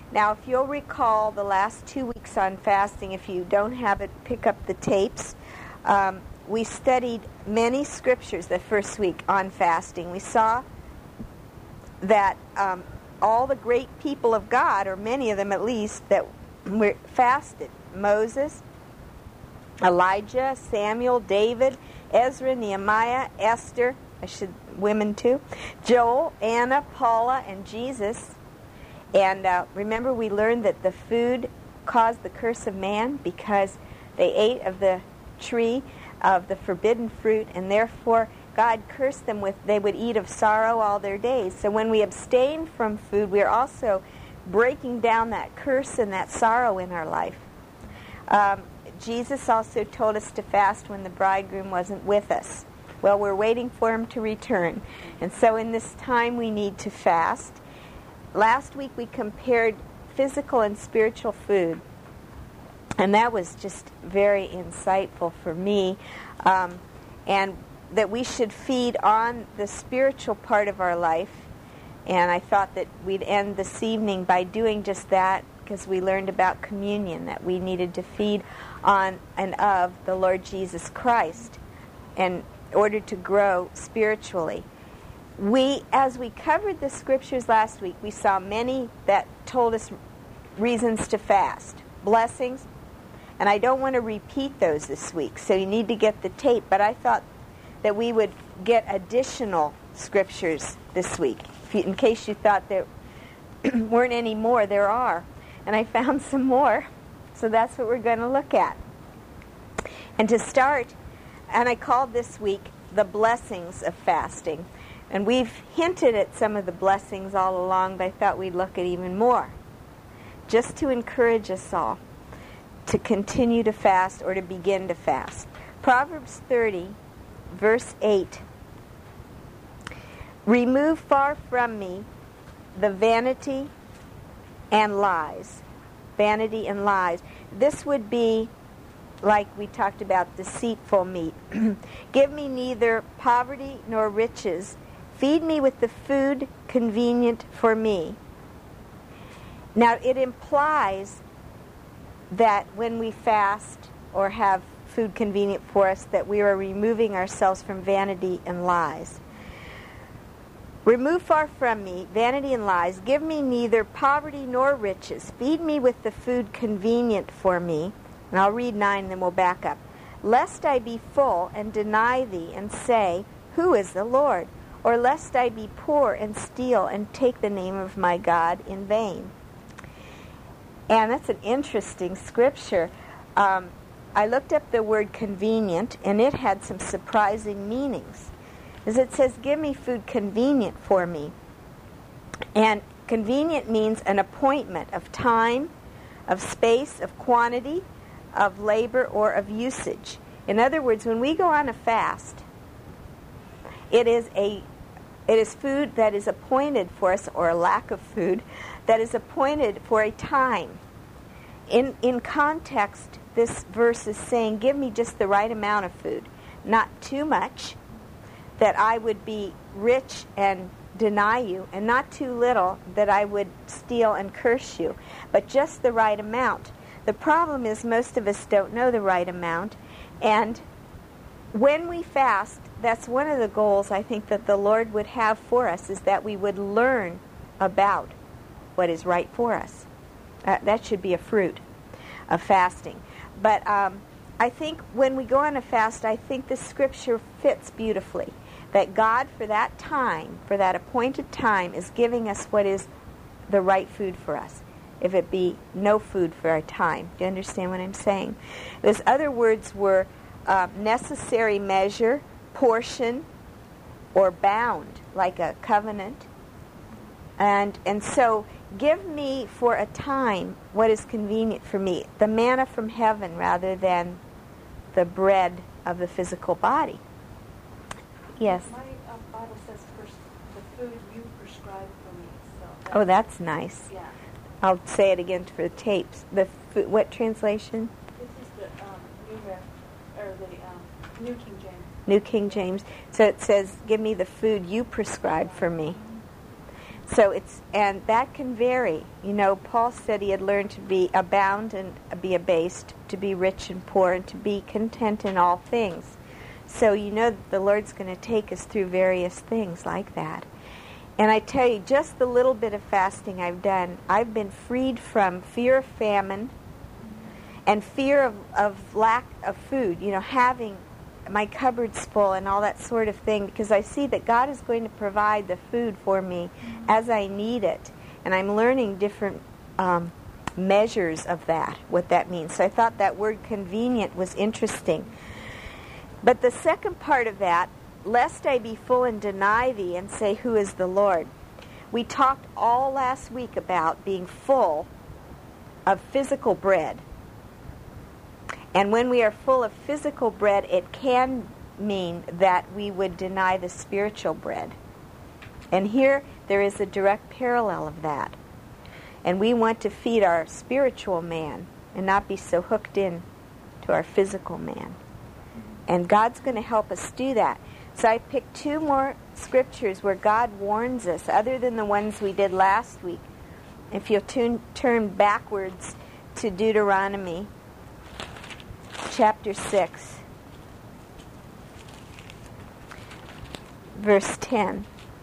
Now, if you'll recall the last 2 weeks on fasting, if you don't have it, pick up the tapes. We studied many scriptures the first week on fasting. We saw that all the great people of God, or many of them at least, that were fasted. Moses, Elijah, Samuel, David, Ezra, Nehemiah, Esther, women too, Joel, Anna, Paula, and Jesus. And remember, we learned that the food caused the curse of man because they ate of the tree of the forbidden fruit, and therefore God cursed them with they would eat of sorrow all their days. So when we abstain from food, we are also breaking down that curse and that sorrow in our life. Jesus also told us to fast when the bridegroom wasn't with us. Well, we're waiting for him to return. And so in this time we need to fast. Last week we compared physical and spiritual food. And that was just very insightful for me. And that we should feed on the spiritual part of our life. And I thought that we'd end this evening by doing just that, because we learned about communion, that we needed to feed on and of the Lord Jesus Christ in order to grow spiritually. As we covered the scriptures last week, we saw many that told us reasons to fast, blessings, and I don't want to repeat those this week, so you need to get the tape, but I thought that we would get additional scriptures this week. In case you thought there weren't any more, there are. And I found some more, so that's what we're going to look at. And to start, and I called this week the blessings of fasting. And we've hinted at some of the blessings all along, but I thought we'd look at even more, just to encourage us all to continue to fast or to begin to fast. Proverbs 30, verse 8. Remove far from me the vanity and lies. Vanity and lies. This would be, like we talked about, deceitful meat. Give me neither poverty nor riches. Feed me with the food convenient for me. Now, it implies that when we fast or have food convenient for us, that we are removing ourselves from vanity and lies. Remove far from me vanity and lies. Give me neither poverty nor riches. Feed me with the food convenient for me. And I'll read 9, then we'll back up. Lest I be full and deny thee and say, who is the Lord? Or lest I be poor and steal and take the name of my God in vain. And that's an interesting scripture. I looked up the word convenient, and it had some surprising meanings. As it says, give me food convenient for me. And convenient means an appointment of time, of space, of quantity, of labor, or of usage. In other words, when we go on a fast, it is food that is appointed for us, or a lack of food, that is appointed for a time. In context, this verse is saying, give me just the right amount of food, not too much, that I would be rich and deny you, and not too little, that I would steal and curse you, but just the right amount. The problem is most of us don't know the right amount, and when we fast, that's one of the goals I think that the Lord would have for us, is that we would learn about what is right for us. That should be a fruit of fasting. But I think when we go on a fast, I think the scripture fits beautifully. That God, for that time, for that appointed time, is giving us what is the right food for us. If it be no food for our time. Do you understand what I'm saying? Those other words were necessary measure, portion, or bound, like a covenant. And so, give me for a time what is convenient for me. The manna from heaven rather than the bread of the physical body. Yes? My Bible says first, the food you prescribe for me. So Oh, that's nice. Yeah. I'll say it again for the tapes. What translation? This is the New King James. New King James. So it says, give me the food you prescribe for me. And that can vary. You know, Paul said he had learned to be abound and be abased, to be rich and poor, and to be content in all things. So you know that the Lord's going to take us through various things like that. And I tell you, just the little bit of fasting I've done, I've been freed from fear of famine and fear of lack of food, you know, having my cupboards full and all that sort of thing, because I see that God is going to provide the food for me as I need it. And I'm learning different measures of that, what that means. So I thought that word convenient was interesting. But the second part of that, lest I be full and deny thee and say, who is the Lord? We talked all last week about being full of physical bread. And when we are full of physical bread, it can mean that we would deny the spiritual bread. And here there is a direct parallel of that. And we want to feed our spiritual man and not be so hooked in to our physical man. And God's going to help us do that. So I picked two more scriptures where God warns us, other than the ones we did last week. If you'll turn backwards to Deuteronomy chapter 6, verse 10.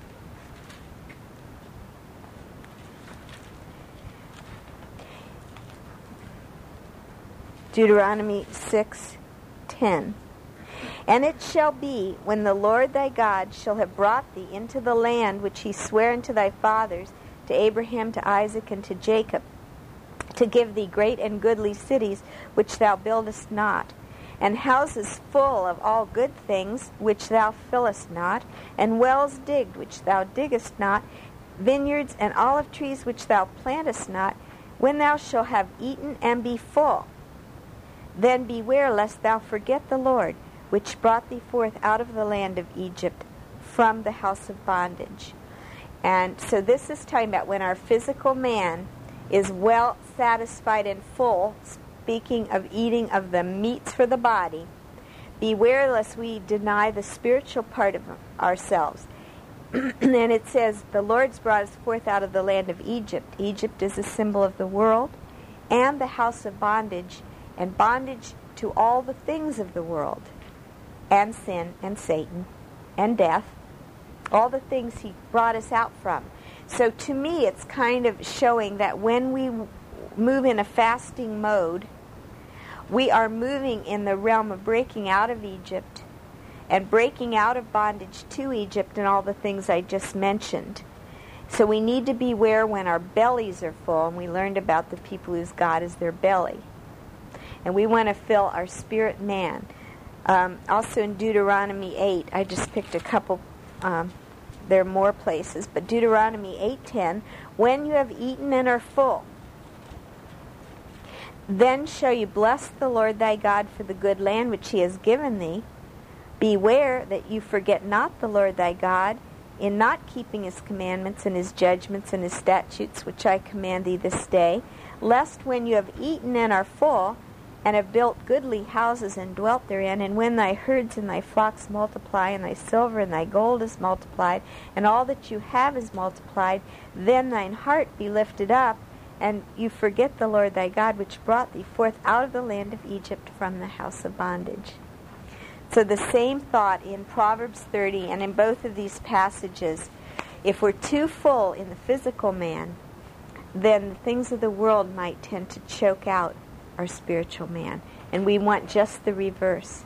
Deuteronomy 6:10. And it shall be, when the Lord thy God shall have brought thee into the land which he sware unto thy fathers, to Abraham, to Isaac, and to Jacob, to give thee great and goodly cities which thou buildest not, and houses full of all good things which thou fillest not, and wells digged which thou diggest not, vineyards and olive trees which thou plantest not, when thou shalt have eaten and be full. Then beware lest thou forget the Lord, which brought thee forth out of the land of Egypt from the house of bondage. And so this is talking about when our physical man is well satisfied and full, speaking of eating of the meats for the body. Beware lest we deny the spiritual part of ourselves. And it says, the Lord's brought us forth out of the land of Egypt. Egypt is a symbol of the world and the house of bondage, and bondage to all the things of the world, and sin, and Satan, and death, all the things he brought us out from. So to me, it's kind of showing that when we move in a fasting mode, we are moving in the realm of breaking out of Egypt and breaking out of bondage to Egypt and all the things I just mentioned. So we need to beware when our bellies are full, and we learned about the people whose God is their belly. And we want to fill our spirit man. Also in Deuteronomy 8, I just picked a couple, there are more places, but Deuteronomy 8:10, when you have eaten and are full, then shall you bless the Lord thy God for the good land which he has given thee. Beware that you forget not the Lord thy God in not keeping his commandments and his judgments and his statutes which I command thee this day, lest when you have eaten and are full, and have built goodly houses and dwelt therein, and when thy herds and thy flocks multiply, and thy silver and thy gold is multiplied, and all that you have is multiplied, then thine heart be lifted up, and you forget the Lord thy God, which brought thee forth out of the land of Egypt from the house of bondage. So the same thought in Proverbs 30, and in both of these passages, if we're too full in the physical man, then the things of the world might tend to choke out our spiritual man, and we want just the reverse.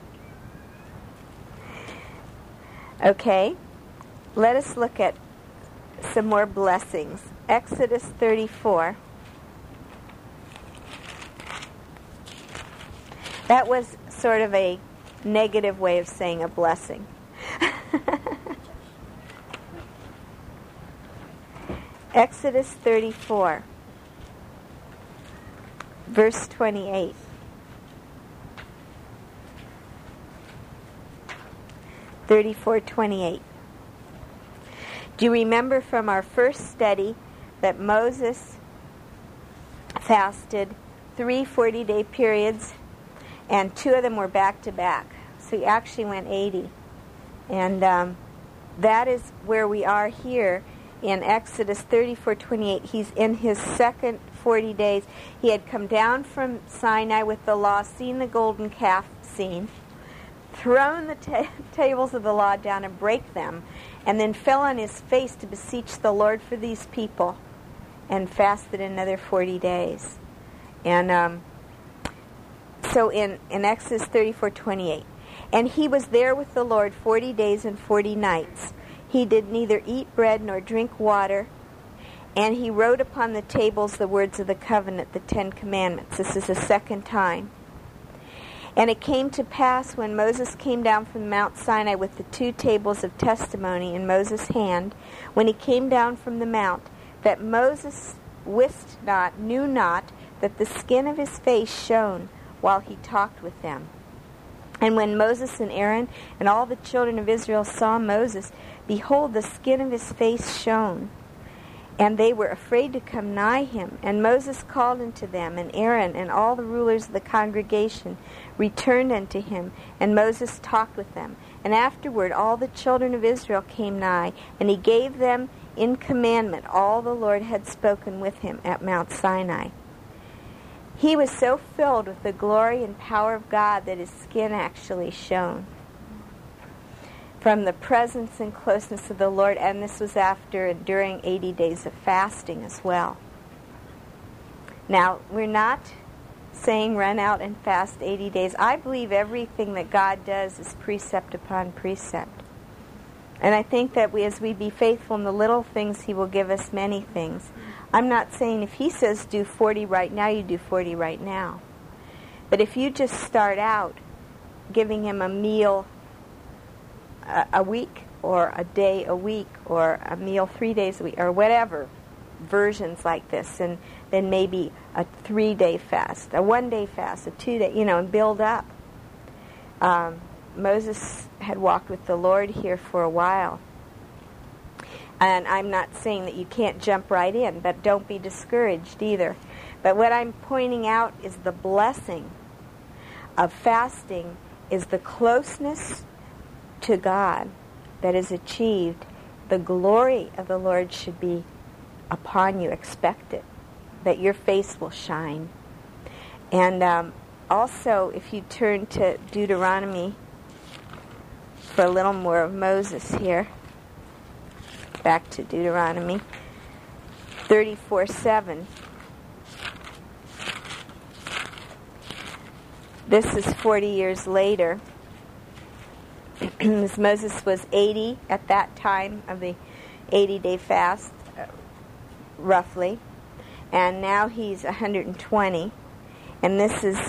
Okay, let us look at some more blessings. Exodus 34. That was sort of a negative way of saying a blessing. Exodus 34. Verse 28. Do you remember from our first study that Moses fasted 3 40-day periods, and 2 of them were back-to-back? So he actually went 80. And that is where we are here in Exodus 34:28, he's in his second 40 days. He had come down from Sinai with the law, seen the golden calf scene, thrown the tables of the law down and break them, and then fell on his face to beseech the Lord for these people, and fasted another 40 days. And so in Exodus 34:28, and he was there with the Lord 40 days and 40 nights. He did neither eat bread nor drink water, and he wrote upon the tables the words of the covenant, the 10 Commandments. This is the second time. And it came to pass when Moses came down from Mount Sinai with the 2 tables of testimony in Moses' hand, when he came down from the mount, that Moses knew not, that the skin of his face shone while he talked with them. And when Moses and Aaron and all the children of Israel saw Moses, behold, the skin of his face shone, and they were afraid to come nigh him. And Moses called unto them, and Aaron and all the rulers of the congregation returned unto him, and Moses talked with them. And afterward all the children of Israel came nigh, and he gave them in commandment all the Lord had spoken with him at Mount Sinai. He was so filled with the glory and power of God that his skin actually shone from the presence and closeness of the Lord. And this was after and during 80 days of fasting as well. Now, we're not saying run out and fast 80 days. I believe everything that God does is precept upon precept. And I think that as we be faithful in the little things, he will give us many things. I'm not saying if he says do 40 right now, you do 40 right now. But if you just start out giving him a meal a week, or a day a week, or a meal 3 days a week, or whatever, versions like this, and then maybe a 3-day fast, a 1-day fast, a 2-day, and build up. Moses had walked with the Lord here for a while. And I'm not saying that you can't jump right in, but don't be discouraged either. But what I'm pointing out is the blessing of fasting is the closeness to God that is achieved. The glory of the Lord should be upon you. Expect it, that your face will shine. And also, if you turn to Deuteronomy for a little more of Moses here, back to Deuteronomy 34:7. This is 40 years later. Moses was 80 at that time of the 80-day fast, roughly. And now he's 120. And this is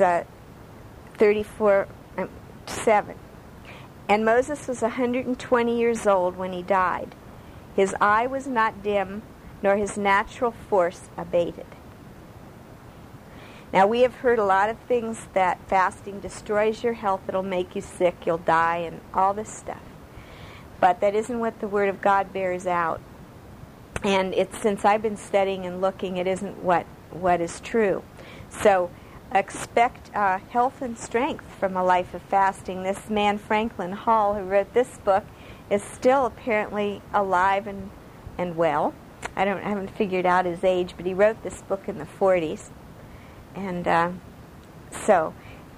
34:7. And Moses was 120 years old when he died. His eye was not dim, nor his natural force abated. Now, we have heard a lot of things that fasting destroys your health, it'll make you sick, you'll die, and all this stuff. But that isn't what the Word of God bears out. And since I've been studying and looking, it isn't what is true. So expect health and strength from a life of fasting. This man, Franklin Hall, who wrote this book, is still apparently alive and well. I haven't figured out his age, but he wrote this book in the 40s. And so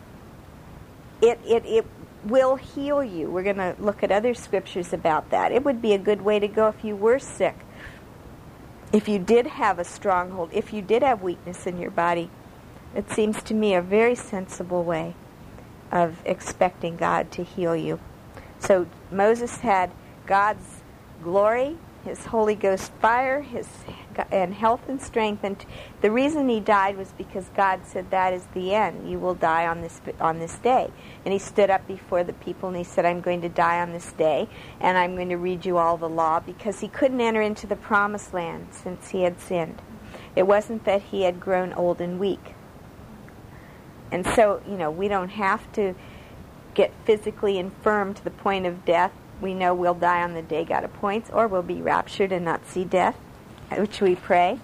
it will heal you. We're going to look at other scriptures about that. It would be a good way to go if you were sick. If you did have a stronghold, if you did have weakness in your body, it seems to me a very sensible way of expecting God to heal you. So Moses had God's glory, his Holy Ghost fire, and health and strength. And the reason he died was because God said, that is the end. You will die on this day. And he stood up before the people and he said, I'm going to die on this day, and I'm going to read you all the law, because he couldn't enter into the promised land since he had sinned. It wasn't that he had grown old and weak. And so, we don't have to get physically infirm to the point of death. We know we'll die on the day God appoints, or we'll be raptured and not see death, which we pray.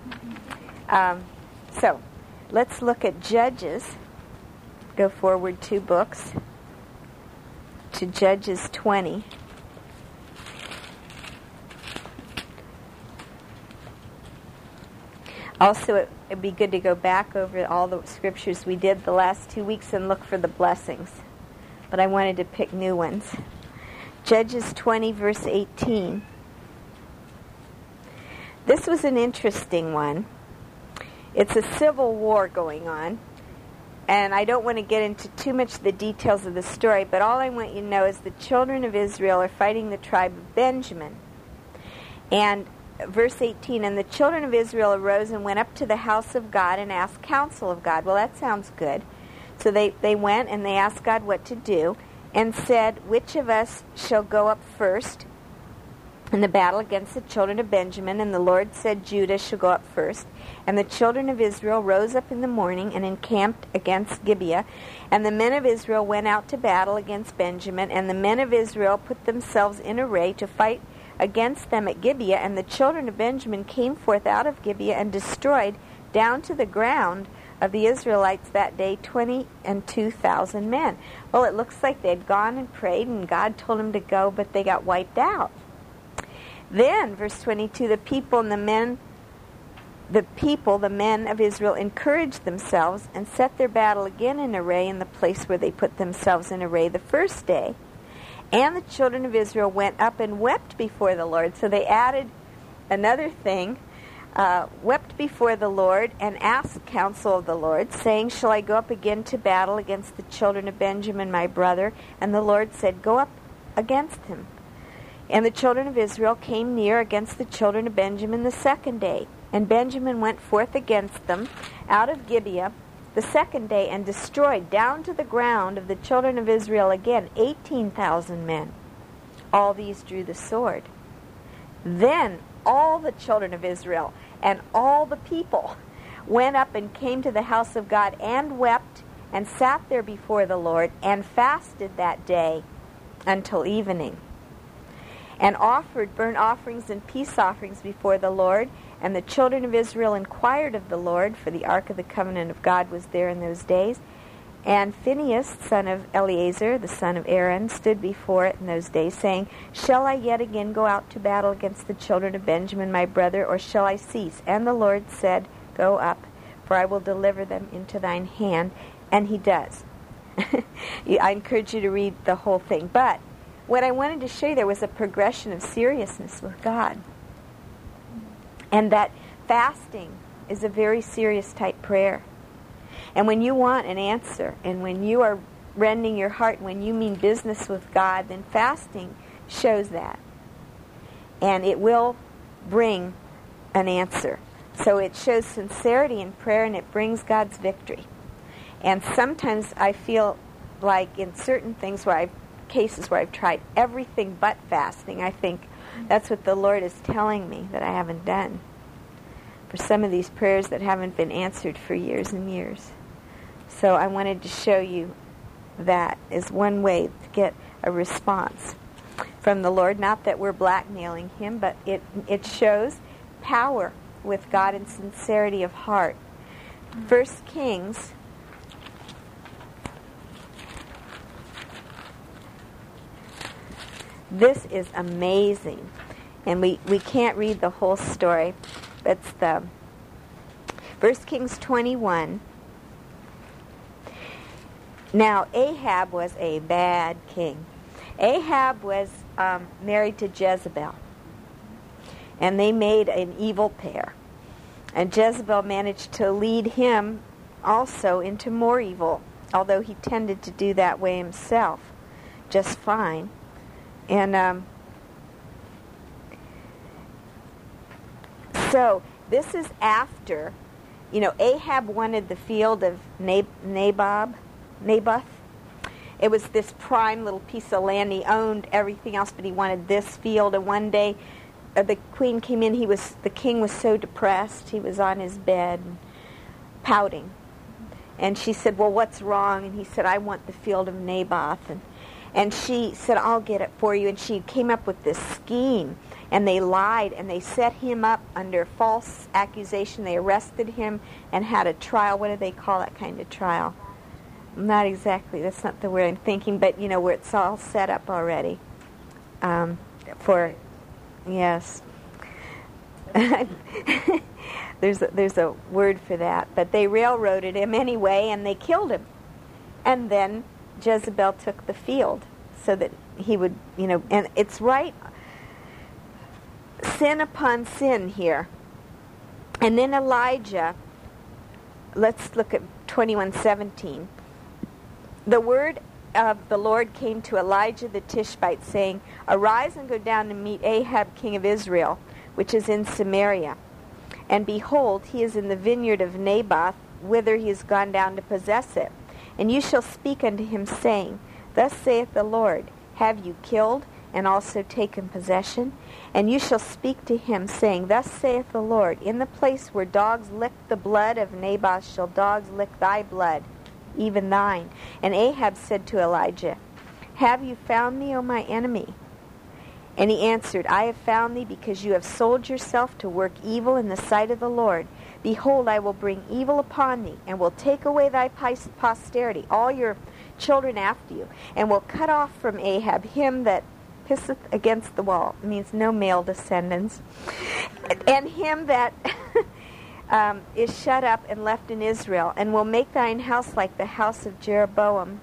So, let's look at Judges. Go forward 2 books to Judges 20. Also, it'd be good to go back over all the scriptures we did the last 2 weeks and look for the blessings. But I wanted to pick new ones. Judges 20, verse 18. This was an interesting one. It's a civil war going on. And I don't want to get into too much of the details of the story, but all I want you to know is the children of Israel are fighting the tribe of Benjamin. And verse 18, and the children of Israel arose and went up to the house of God and asked counsel of God. Well, that sounds good. So they went and they asked God what to do and said, which of us shall go up first in the battle against the children of Benjamin? And the Lord said, Judah shall go up first. And the children of Israel rose up in the morning and encamped against Gibeah. And the men of Israel went out to battle against Benjamin. And the men of Israel put themselves in array to fight against them at Gibeah. And the children of Benjamin came forth out of Gibeah and destroyed down to the ground of the Israelites that day 22,000 men. Well, it looks like they'd gone and prayed and God told them to go, but they got wiped out. Then, verse 22, the men of Israel encouraged themselves and set their battle again in array in the place where they put themselves in array the first day. And the children of Israel went up and wept before the Lord. So they added another thing, wept before the Lord and asked counsel of the Lord, saying, shall I go up again to battle against the children of Benjamin, my brother? And the Lord said, go up against him. And the children of Israel came near against the children of Benjamin the second day. And Benjamin went forth against them out of Gibeah the second day and destroyed down to the ground of the children of Israel again 18,000 men. All these drew the sword. Then all the children of Israel and all the people went up and came to the house of God and wept and sat there before the Lord and fasted that day until evening, and offered burnt offerings and peace offerings before the Lord. And the children of Israel inquired of the Lord, for the ark of the covenant of God was there in those days. And Phinehas, son of Eleazar, the son of Aaron, stood before it in those days, saying, shall I yet again go out to battle against the children of Benjamin, my brother, or shall I cease? And the Lord said, go up, for I will deliver them into thine hand. And he does. I encourage you to read the whole thing. But what I wanted to show you, there was a progression of seriousness with God. And that fasting is a very serious type prayer. And when you want an answer, and when you are rending your heart, when you mean business with God, then fasting shows that. And it will bring an answer. So it shows sincerity in prayer, and it brings God's victory. And sometimes I feel like in certain things cases where I've tried everything but fasting, I think that's what the Lord is telling me that I haven't done for some of these prayers that haven't been answered for years and years. So I wanted to show you that is one way to get a response from the Lord. Not that we're blackmailing him, but it shows power with God and sincerity of heart. 1 Kings This is amazing. And we can't read the whole story. It's the 1 Kings 21. Now, Ahab was a bad king. Ahab was married to Jezebel. And they made an evil pair. And Jezebel managed to lead him also into more evil, although he tended to do that way himself just fine. And so this is after, Ahab wanted the field of Naboth. It was this prime little piece of land. He owned everything else, but he wanted this field. And one day, the queen came in. The king was so depressed. He was on his bed, pouting. And she said, well, what's wrong? And he said, I want the field of Naboth. And she said, I'll get it for you. And she came up with this scheme. And they lied, and they set him up under false accusation. They arrested him and had a trial. What do they call that kind of trial? Not exactly. That's not the word I'm thinking. But, where it's all set up already. Yes. There's a word for that. But they railroaded him anyway, and they killed him. And then Jezebel took the field so that he would, and it's right, sin upon sin here. And then Elijah, let's look at 21:17. The word of the Lord came to Elijah the Tishbite, saying, "Arise and go down to meet Ahab king of Israel, which is in Samaria. And behold, he is in the vineyard of Naboth, whither he is gone down to possess it. And you shall speak unto him, saying, Thus saith the Lord, Have you killed, and also taken possession? And you shall speak to him, saying, Thus saith the Lord, In the place where dogs licked the blood of Naboth shall dogs lick thy blood, even thine. And Ahab said to Elijah, Have you found me, O my enemy? And he answered, I have found thee, because you have sold yourself to work evil in the sight of the Lord. Behold, I will bring evil upon thee, and will take away thy posterity, all your children after you, and will cut off from Ahab him that pisseth against the wall. It means no male descendants. And him that is shut up and left in Israel, and will make thine house like the house of Jeroboam,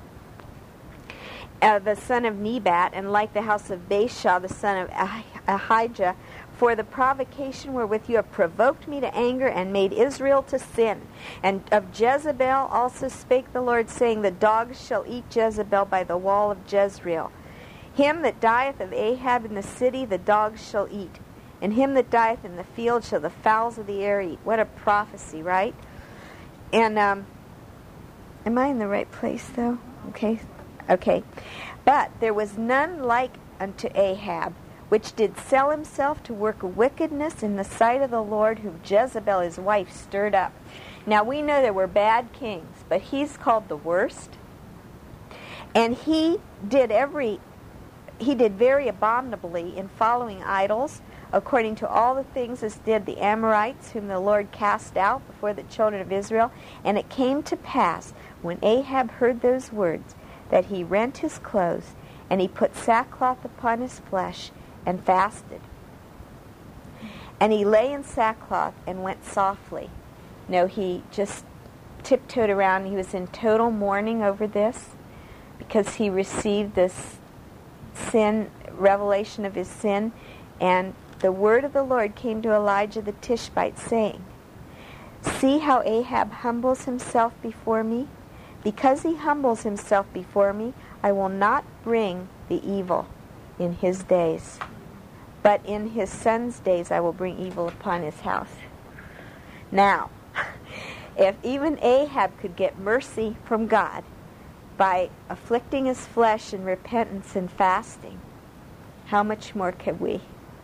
the son of Nebat, and like the house of Baasha, the son of Ahijah, for the provocation wherewith you have provoked me to anger and made Israel to sin. And of Jezebel also spake the Lord, saying, The dogs shall eat Jezebel by the wall of Jezreel. Him that dieth of Ahab in the city the dogs shall eat, and him that dieth in the field shall the fowls of the air eat. What a prophecy, right? And am I in the right place, though? Okay. But there was none like unto Ahab, which did sell himself to work wickedness in the sight of the Lord, whom Jezebel his wife stirred up. Now we know there were bad kings, but he's called the worst. And he did very abominably in following idols, according to all the things as did the Amorites, whom the Lord cast out before the children of Israel. And it came to pass, when Ahab heard those words, that he rent his clothes, and he put sackcloth upon his flesh, and fasted. And he lay in sackcloth and went softly. No, he just tiptoed around. He was in total mourning over this, because he received this sin, revelation of his sin. And the word of the Lord came to Elijah the Tishbite, saying, See how Ahab humbles himself before me? Because he humbles himself before me, I will not bring the evil in his days, but in his son's days I will bring evil upon his house. Now, if even Ahab could get mercy from God by afflicting his flesh in repentance and fasting, how much more could we?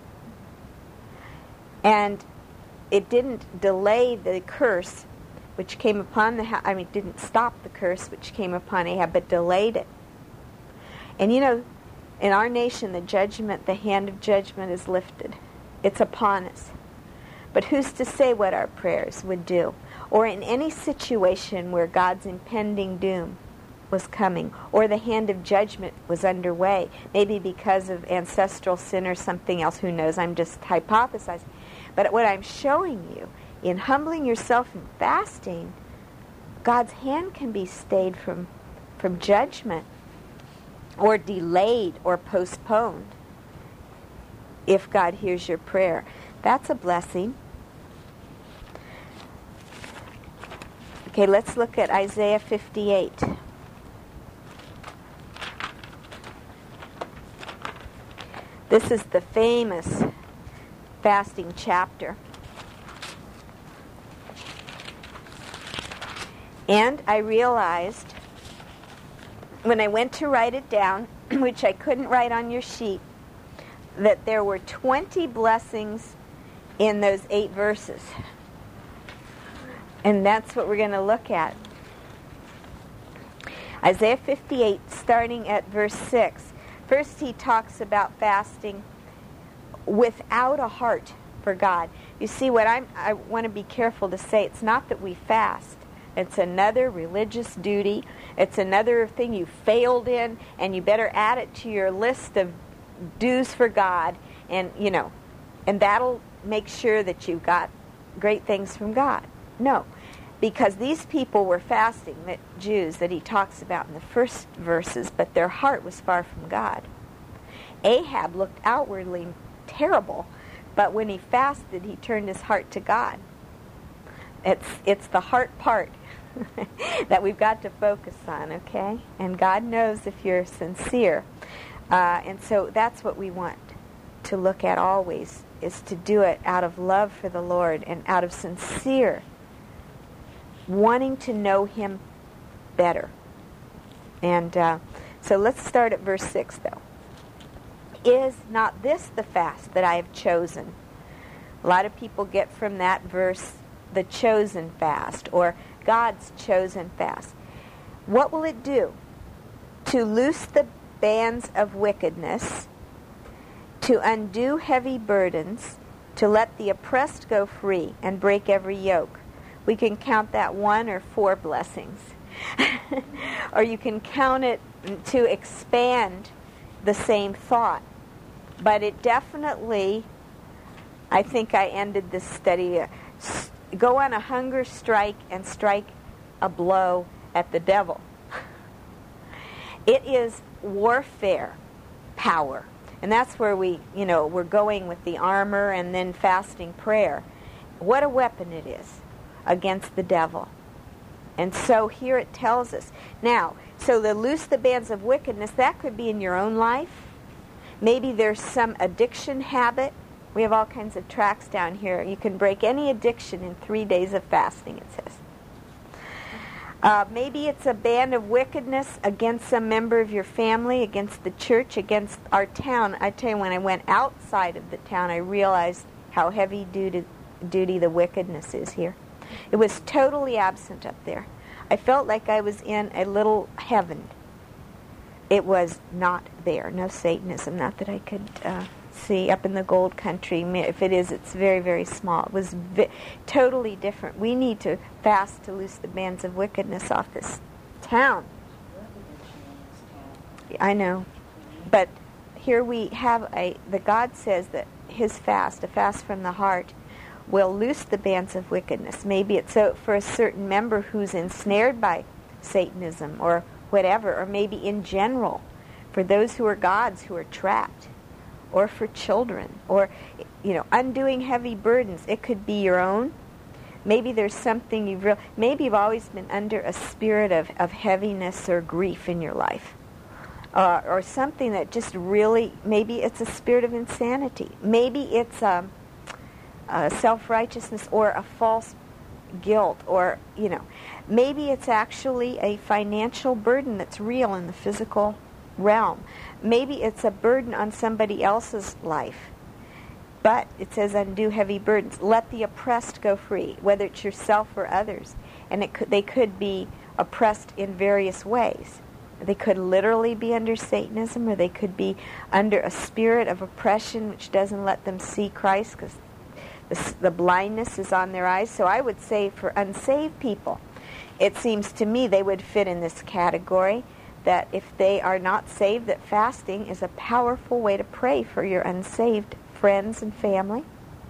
And it didn't delay the curse which came upon it didn't stop the curse which came upon Ahab, but delayed it. And in our nation, the hand of judgment is lifted. It's upon us. But who's to say what our prayers would do? Or in any situation where God's impending doom was coming, or the hand of judgment was underway, maybe because of ancestral sin or something else, who knows, I'm just hypothesizing. But what I'm showing you, in humbling yourself and fasting, God's hand can be stayed from judgment, or delayed or postponed, if God hears your prayer. That's a blessing. Okay, let's look at Isaiah 58. This is the famous fasting chapter. And I realized when I went to write it down, which I couldn't write on your sheet, that there were 20 blessings in those 8 verses. And that's what we're going to look at. Isaiah 58, starting at verse 6. First, he talks about fasting without a heart for God. You see, what I want to be careful to say, it's not that we fast. It's another religious duty. It's another thing you failed in, and you better add it to your list of dues for God, and that'll make sure that you've got great things from God. No, because these people were fasting, the Jews that he talks about in the first verses, but their heart was far from God. Ahab looked outwardly terrible, but when he fasted, he turned his heart to God. It's the heart part that we've got to focus on, okay? And God knows if you're sincere. And so that's what we want to look at always, is to do it out of love for the Lord and out of sincere wanting to know him better. And so let's start at verse 6, though. Is not this the fast that I have chosen? A lot of people get from that verse the chosen fast, or God's chosen fast. What will it do? To loose the bands of wickedness, to undo heavy burdens, to let the oppressed go free, and break every yoke. We can count that 1 or 4 blessings. Or you can count it to expand the same thought. But it definitely, I think I ended this study, go on a hunger strike and strike a blow at the devil. It is warfare power. And that's where we're going with the armor and then fasting prayer. What a weapon it is against the devil. And so here it tells us. Now, so to loose the bands of wickedness, that could be in your own life. Maybe there's some addiction habit. We have all kinds of tracts down here. You can break any addiction in 3 days of fasting, it says. Maybe it's a band of wickedness against some member of your family, against the church, against our town. I tell you, when I went outside of the town, I realized how heavy duty the wickedness is here. It was totally absent up there. I felt like I was in a little heaven. It was not there. No Satanism, not that I could see up in the gold country. If it is, it's very, very small. It was totally different. We need to fast to loose the bands of wickedness off this town. I know. But here we have the God says that his fast, a fast from the heart, will loose the bands of wickedness. Maybe it's for a certain member who's ensnared by Satanism or whatever, or maybe in general, for those who are gods who are trapped, or for children, or, undoing heavy burdens. It could be your own. Maybe there's something maybe you've always been under a spirit of heaviness or grief in your life. Or something that just really, maybe it's a spirit of insanity. Maybe it's a self-righteousness or a false guilt, or, maybe it's actually a financial burden that's real in the physical realm. Maybe it's a burden on somebody else's life. But it says undo heavy burdens. Let the oppressed go free, whether it's yourself or others. And they could be oppressed in various ways. They could literally be under Satanism, or they could be under a spirit of oppression which doesn't let them see Christ because the blindness is on their eyes. So I would say for unsaved people, it seems to me they would fit in this category, that if they are not saved, that fasting is a powerful way to pray for your unsaved friends and family.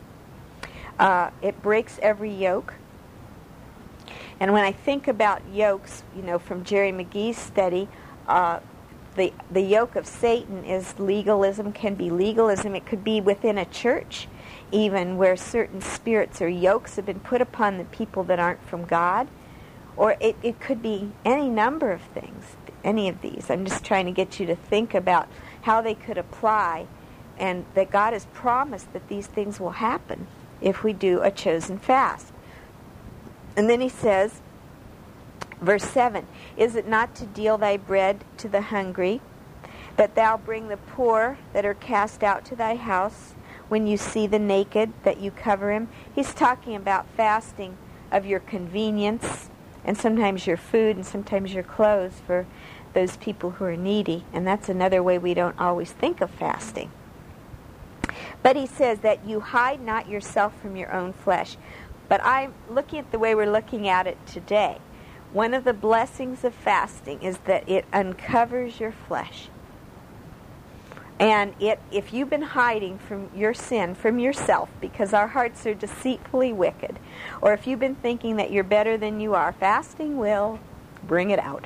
It breaks every yoke. And when I think about yokes, from Jerry McGee's study, the yoke of Satan is legalism, can be legalism. It could be within a church, even, where certain spirits or yokes have been put upon the people that aren't from God. Or it could be any number of things, any of these. I'm just trying to get you to think about how they could apply, and that God has promised that these things will happen if we do a chosen fast. And then he says, verse 7, is it not to deal thy bread to the hungry, that thou bring the poor that are cast out to thy house, when you see the naked, that you cover him? He's talking about fasting of your convenience, and sometimes your food, and sometimes your clothes for those people who are needy. And that's another way we don't always think of fasting. But he says that you hide not yourself from your own flesh. But I'm looking at the way we're looking at it today. One of the blessings of fasting is that it uncovers your flesh. And if you've been hiding from your sin, from yourself, because our hearts are deceitfully wicked, or if you've been thinking that you're better than you are, fasting will bring it out.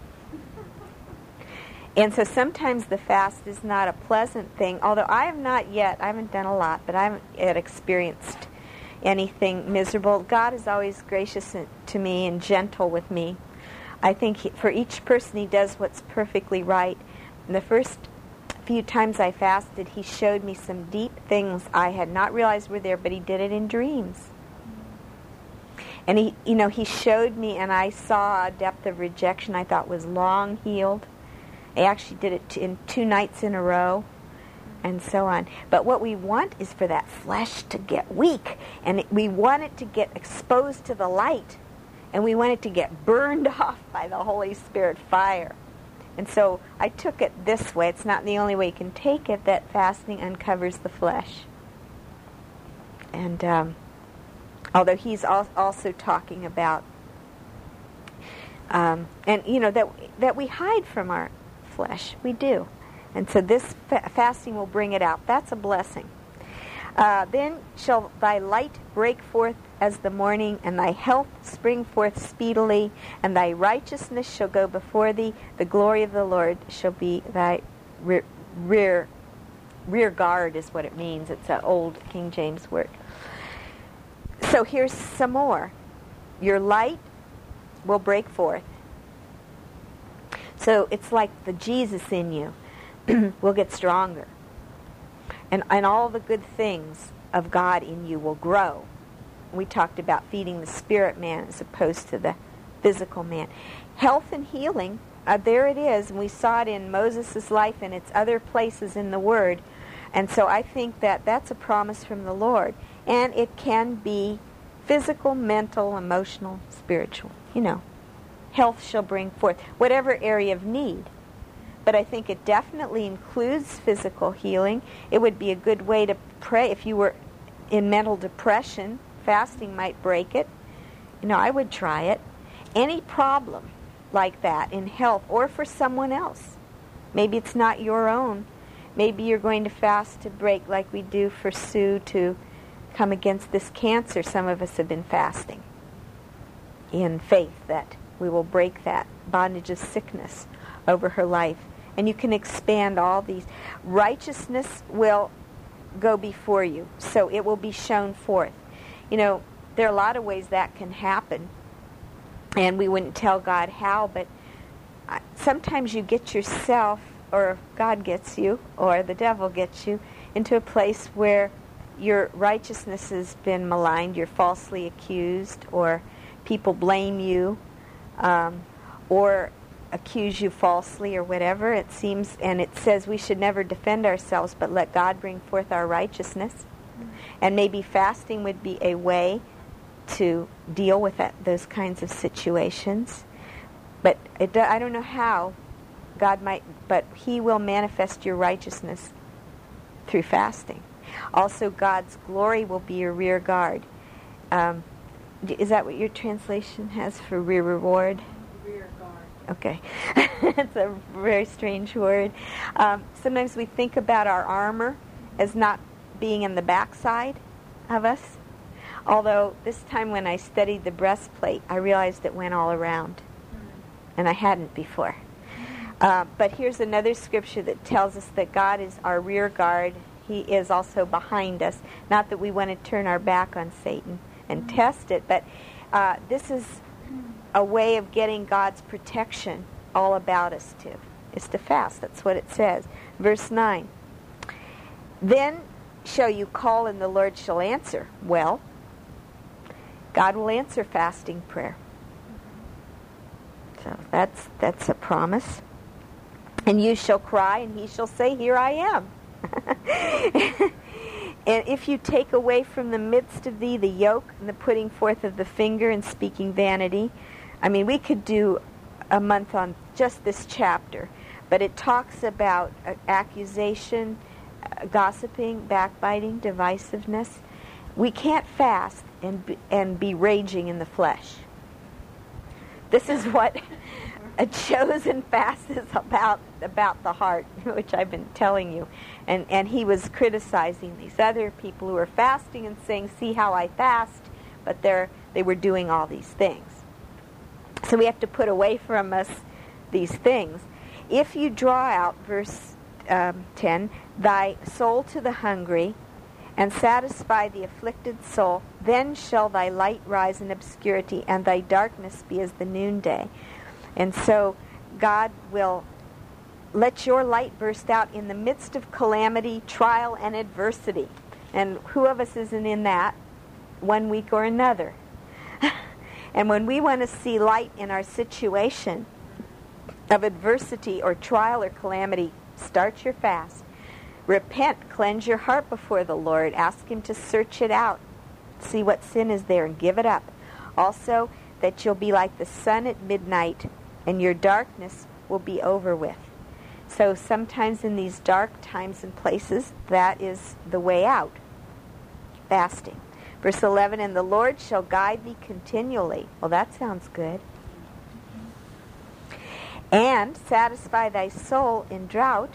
And so sometimes the fast is not a pleasant thing, although I haven't done a lot, but I haven't yet experienced anything miserable. God is always gracious to me and gentle with me. I think for each person He does what's perfectly right. And the first few times I fasted, He showed me some deep things I had not realized were there, but He did it in dreams. And He showed me, and I saw a depth of rejection I thought was long healed. I actually did it in 2 nights in a row, and so on. But what we want is for that flesh to get weak, and we want it to get exposed to the light, and we want it to get burned off by the Holy Spirit fire. And so I took it this way. It's not the only way you can take it, that fasting uncovers the flesh. And although He's also talking about, that we hide from our flesh. We do. And so this fasting will bring it out. That's a blessing. Then shall thy light break forth as the morning, and thy health spring forth speedily, and thy righteousness shall go before thee. The glory of the Lord shall be thy rear guard, is what it means. It's an old King James word. So here's some more. Your light will break forth. So it's like the Jesus in you will get stronger. And all the good things of God in you will grow. We talked about feeding the spirit man as opposed to the physical man. Health and healing, there it is. And we saw it in Moses' life and its other places in the Word. And so I think that that's a promise from the Lord. And it can be physical, mental, emotional, spiritual. Health shall bring forth whatever area of need. But I think it definitely includes physical healing. It would be a good way to pray. If you were in mental depression, fasting might break it. I would try it. Any problem like that in health or for someone else. Maybe it's not your own. Maybe you're going to fast to break, like we do for Sue to come against this cancer. Some of us have been fasting in faith that we will break that bondage of sickness over her life. And you can expand all these. Righteousness will go before you, so it will be shown forth. There are a lot of ways that can happen, and we wouldn't tell God how, but sometimes you get yourself, or God gets you, or the devil gets you, into a place where your righteousness has been maligned, you're falsely accused, or people blame you, or accuse you falsely or whatever it seems, and it says we should never defend ourselves but let God bring forth our righteousness. And maybe fasting would be a way to deal with those kinds of situations. But I don't know how God might, but He will manifest your righteousness through fasting. Also, God's glory will be your rear guard. Is that what your translation has for rear reward? Rear guard. Okay. It's a very strange word. Sometimes we think about our armor as not being in the backside of us. Although this time when I studied the breastplate, I realized it went all around. And I hadn't before. But here's another scripture that tells us that God is our rear guard. He is also behind us. Not that we want to turn our back on Satan and test it, but this is a way of getting God's protection all about us too. Is to fast. That's what it says. Verse 9. Then shall you call and the Lord shall answer. Well, God will answer fasting prayer. So that's a promise. And you shall cry and He shall say, here I am. And if you take away from the midst of thee the yoke and the putting forth of the finger and speaking vanity. We could do a month on just this chapter, but it talks about accusation, gossiping, backbiting, divisiveness. We can't fast and be raging in the flesh. This is what A chosen fast is about the heart, which I've been telling you. And he was criticizing these other people who were fasting and saying, see how I fast, but they were doing all these things. So we have to put away from us these things. If you draw out, verse 10, thy soul to the hungry, and satisfy the afflicted soul, then shall thy light rise in obscurity, and thy darkness be as the noonday. And so God will let your light burst out in the midst of calamity, trial, and adversity. And who of us isn't in that one week or another? And when we want to see light in our situation of adversity or trial or calamity, start your fast. Repent, cleanse your heart before the Lord. Ask Him to search it out. See what sin is there and give it up. Also, that you'll be like the sun at midnight and your darkness will be over with. So sometimes in these dark times and places, that is the way out. Fasting. Verse 11, and the Lord shall guide thee continually. Well, that sounds good. And satisfy thy soul in drought.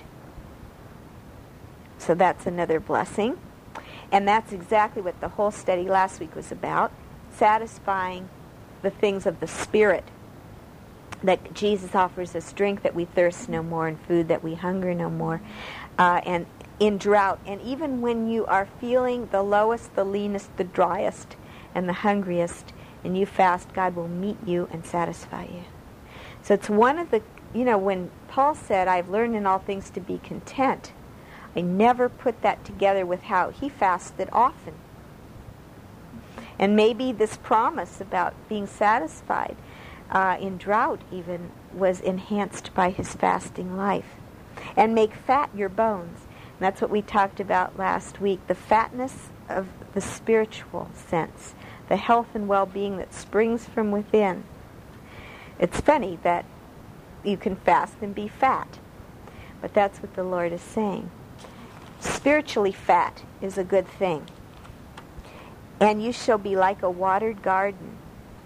So that's another blessing. And that's exactly what the whole study last week was about. Satisfying the things of the Spirit. That Jesus offers us drink that we thirst no more, and food that we hunger no more. And in drought, and even when you are feeling the lowest, the leanest, the driest, and the hungriest, and you fast, God will meet you and satisfy you. So it's one of the, when Paul said, I've learned in all things to be content, I never put that together with how he fasted often. And maybe this promise about being satisfied in drought even was enhanced by his fasting life. And make fat your bones. And that's what we talked about last week, the fatness of the spiritual sense, the health and well-being that springs from within. It's funny that you can fast and be fat, but that's what the Lord is saying. Spiritually fat is a good thing. And you shall be like a watered garden,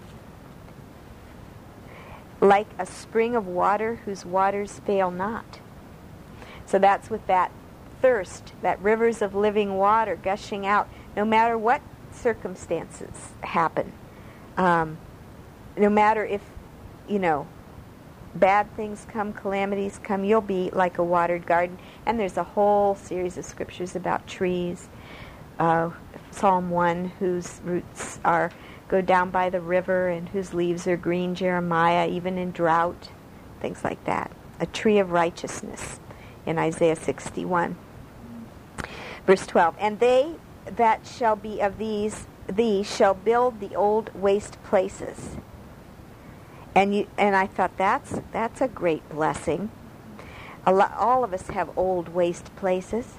like a spring of water whose waters fail not. So that's with that thirst, that rivers of living water gushing out, no matter what circumstances happen. No matter if, bad things come, calamities come, you'll be like a watered garden. And there's a whole series of scriptures about trees. Psalm 1, whose roots go down by the river and whose leaves are green. Jeremiah, even in drought, things like that. A tree of righteousness in Isaiah 61. Verse 12, and they that shall be of these shall build the old waste places. And I thought that's a great blessing. All of us have old waste places.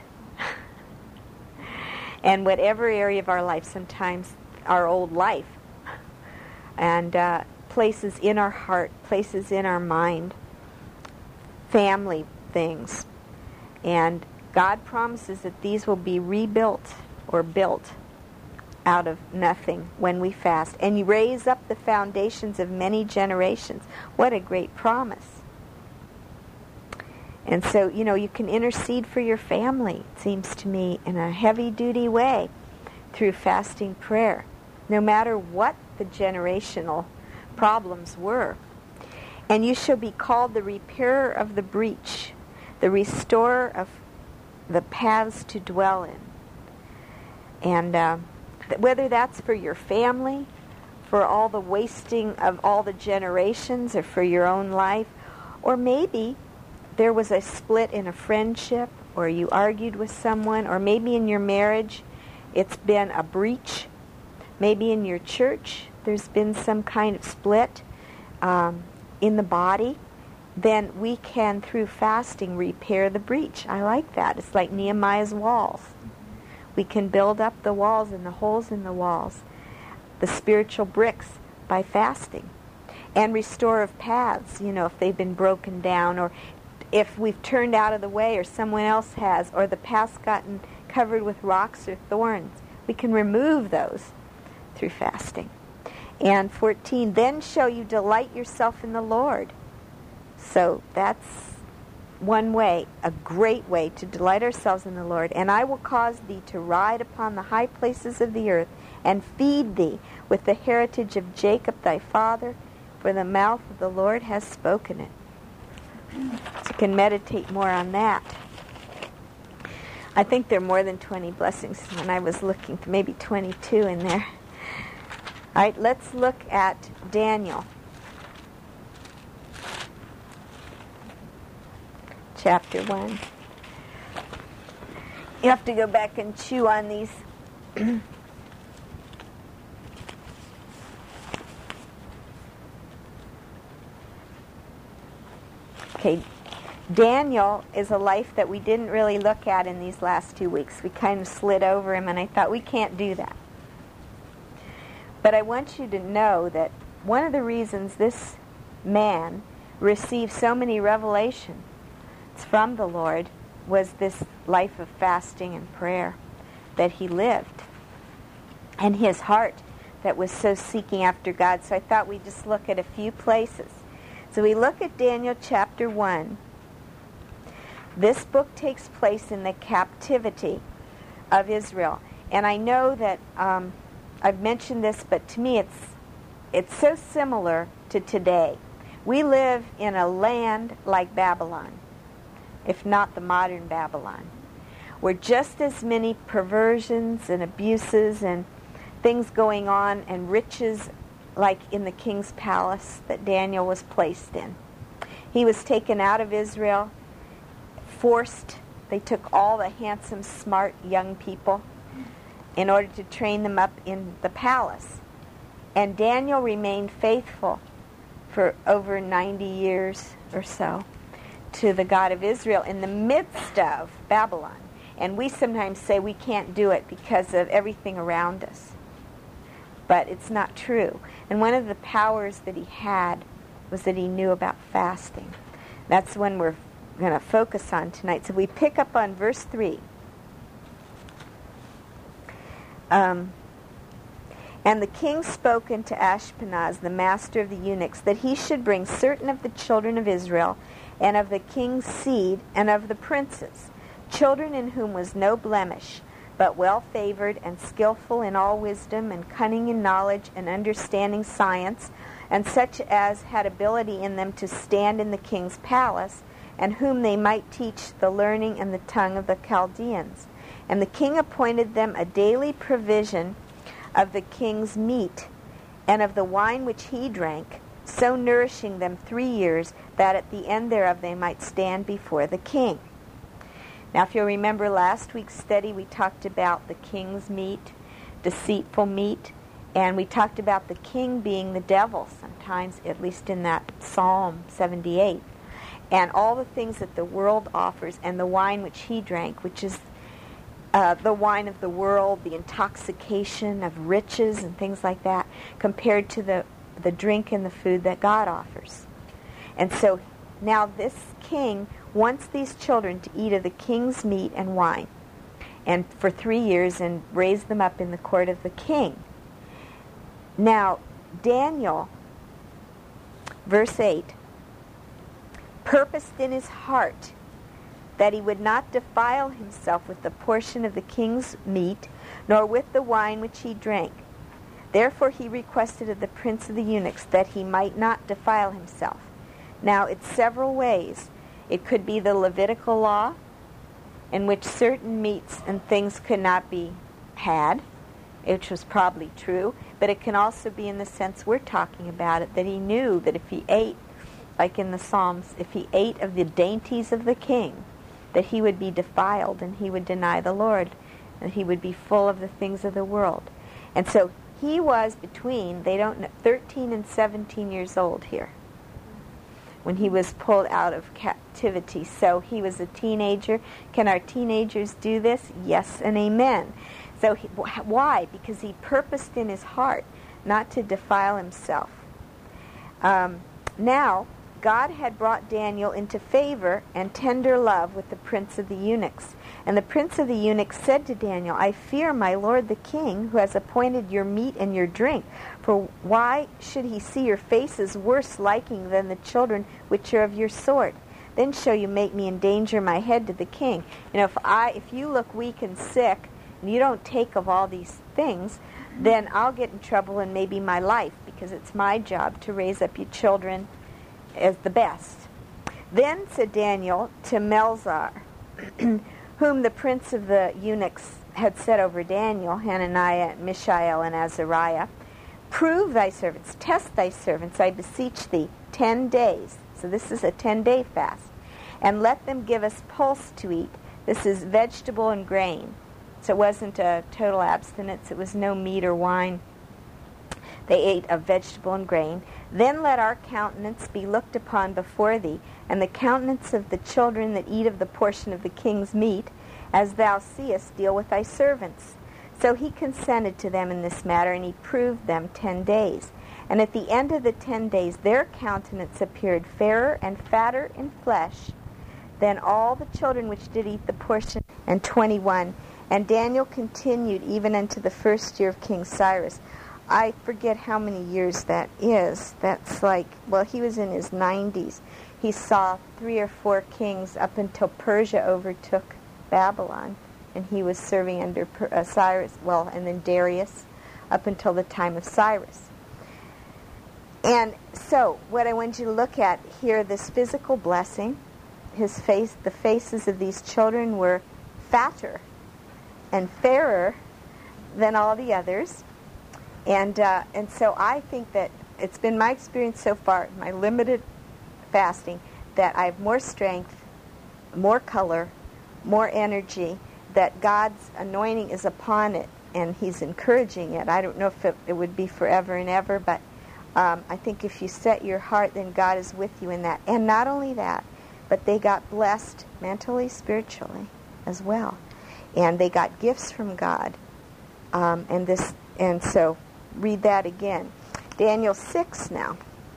And whatever area of our life, sometimes our old life. And places in our heart, places in our mind, family things. And God promises that these will be rebuilt or built out of nothing when we fast. And you raise up the foundations of many generations. What a great promise. And so, you can intercede for your family, it seems to me, in a heavy-duty way through fasting prayer, no matter what the generational problems were. And you shall be called the repairer of the breach, the restorer of the paths to dwell in. And whether that's for your family, for all the wasting of all the generations, or for your own life, or maybe there was a split in a friendship, or you argued with someone, or maybe in your marriage it's been a breach. Maybe in your church there's been some kind of split in the body. Then we can, through fasting, repair the breach. I like that. It's like Nehemiah's walls. We can build up the walls and the holes in the walls, the spiritual bricks, by fasting. And restore of paths, if they've been broken down, or if we've turned out of the way, or someone else has, or the path's gotten covered with rocks or thorns. We can remove those through fasting. And 14, then shall you delight yourself in the Lord, So that's one way, a great way to delight ourselves in the Lord. And I will cause thee to ride upon the high places of the earth, and feed thee with the heritage of Jacob thy father, for the mouth of the Lord has spoken it. So you can meditate more on that. I think there are more than 20 blessings. When I was looking, maybe 22 in there. All right, let's look at Daniel. Chapter 1. You have to go back and chew on these. Okay, Daniel is a life that we didn't really look at in these last 2 weeks. We kind of slid over him, and I thought we can't do that. But I want you to know that one of the reasons this man received so many revelations from the Lord was this life of fasting and prayer that he lived, and his heart that was so seeking after God. So I thought we'd just look at a few places. So we look at Daniel chapter 1. This book takes place in the captivity of Israel. And I know that I've mentioned this, but to me it's so similar to today. We live in a land like Babylon, if not the modern Babylon, where just as many perversions and abuses and things going on and riches like in the king's palace that Daniel was placed in. He was taken out of Israel, forced. They took all the handsome, smart young people in order to train them up in the palace. And Daniel remained faithful for over 90 years or so to the God of Israel in the midst of Babylon. And we sometimes say we can't do it because of everything around us. But it's not true. And one of the powers that he had was that he knew about fasting. That's when we're going to focus on tonight. So we pick up on verse 3. And the king spoke unto Ashpenaz, the master of the eunuchs, that he should bring certain of the children of Israel, and of the king's seed, and of the princes, children in whom was no blemish, but well-favored and skillful in all wisdom and cunning in knowledge and understanding science, and such as had ability in them to stand in the king's palace, and whom they might teach the learning and the tongue of the Chaldeans. And the king appointed them a daily provision of the king's meat, and of the wine which he drank, so nourishing them 3 years, that at the end thereof they might stand before the king. Now, if you'll remember last week's study, we talked about the king's meat, deceitful meat, and we talked about the king being the devil sometimes, at least in that Psalm 78, and all the things that the world offers, and the wine which he drank, which is the wine of the world, the intoxication of riches and things like that, compared to the drink and the food that God offers. And so now this king wants these children to eat of the king's meat and wine, and for 3 years, and raise them up in the court of the king. Now, Daniel, verse 8, purposed in his heart that he would not defile himself with the portion of the king's meat, nor with the wine which he drank. Therefore he requested of the prince of the eunuchs that he might not defile himself. Now, it's several ways. It could be the Levitical law, in which certain meats and things could not be had, which was probably true, but it can also be in the sense we're talking about it, that he knew that if he ate, like in the Psalms, if he ate of the dainties of the king, that he would be defiled and he would deny the Lord, and he would be full of the things of the world. And so he was between, 13 and 17 years old here when he was pulled out of captivity. So he was a teenager. Can our teenagers do this? Yes and amen. So why? Because he purposed in his heart not to defile himself. Now, God had brought Daniel into favor and tender love with the prince of the eunuchs. And the prince of the eunuchs said to Daniel, I fear my lord the king, who has appointed your meat and your drink. For why should he see your faces worse liking than the children which are of your sort? Then shall you make me endanger my head to the king. If you look weak and sick, and you don't take of all these things, then I'll get in trouble and maybe my life, because it's my job to raise up your children as the best. Then said Daniel to Melzar, whom the prince of the eunuchs had set over Daniel, Hananiah, Mishael, and Azariah, prove thy servants, test thy servants, I beseech thee, 10 days. So this is a 10-day fast. And let them give us pulse to eat. This is vegetable and grain. So it wasn't a total abstinence. It was no meat or wine. They ate of vegetable and grain. Then let our countenance be looked upon before thee, and the countenance of the children that eat of the portion of the king's meat, as thou seest, deal with thy servants. So he consented to them in this matter, and he proved them 10 days. And at the end of the 10 days, their countenance appeared fairer and fatter in flesh than all the children which did eat the portion. And 21. And Daniel continued even unto the first year of King Cyrus. I forget how many years that is. That's he was in his 90s. He saw 3 or 4 kings up until Persia overtook Babylon. And he was serving under Cyrus, and then Darius, up until the time of Cyrus. And so, what I want you to look at here, this physical blessing, the faces of these children were fatter and fairer than all the others. And so I think that it's been my experience so far, my limited fasting, that I have more strength, more color, more energy, that God's anointing is upon it, and he's encouraging it. I don't know if it would be forever and ever, but I think if you set your heart, then God is with you in that. And not only that, but they got blessed mentally, spiritually as well. And they got gifts from God. And so read that again. Daniel 6 now.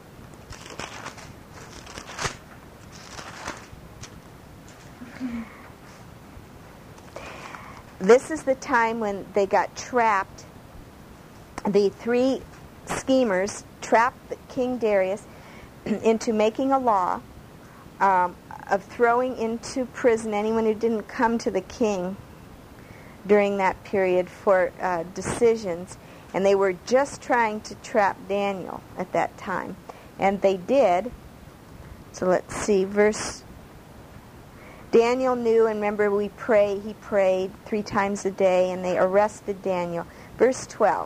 This is the time when they got trapped. The 3 schemers trapped King Darius into making a law of throwing into prison anyone who didn't come to the king during that period for decisions. And they were just trying to trap Daniel at that time. And they did. So let's see, Daniel knew, and remember he prayed 3 times a day, and they arrested Daniel. Verse 12.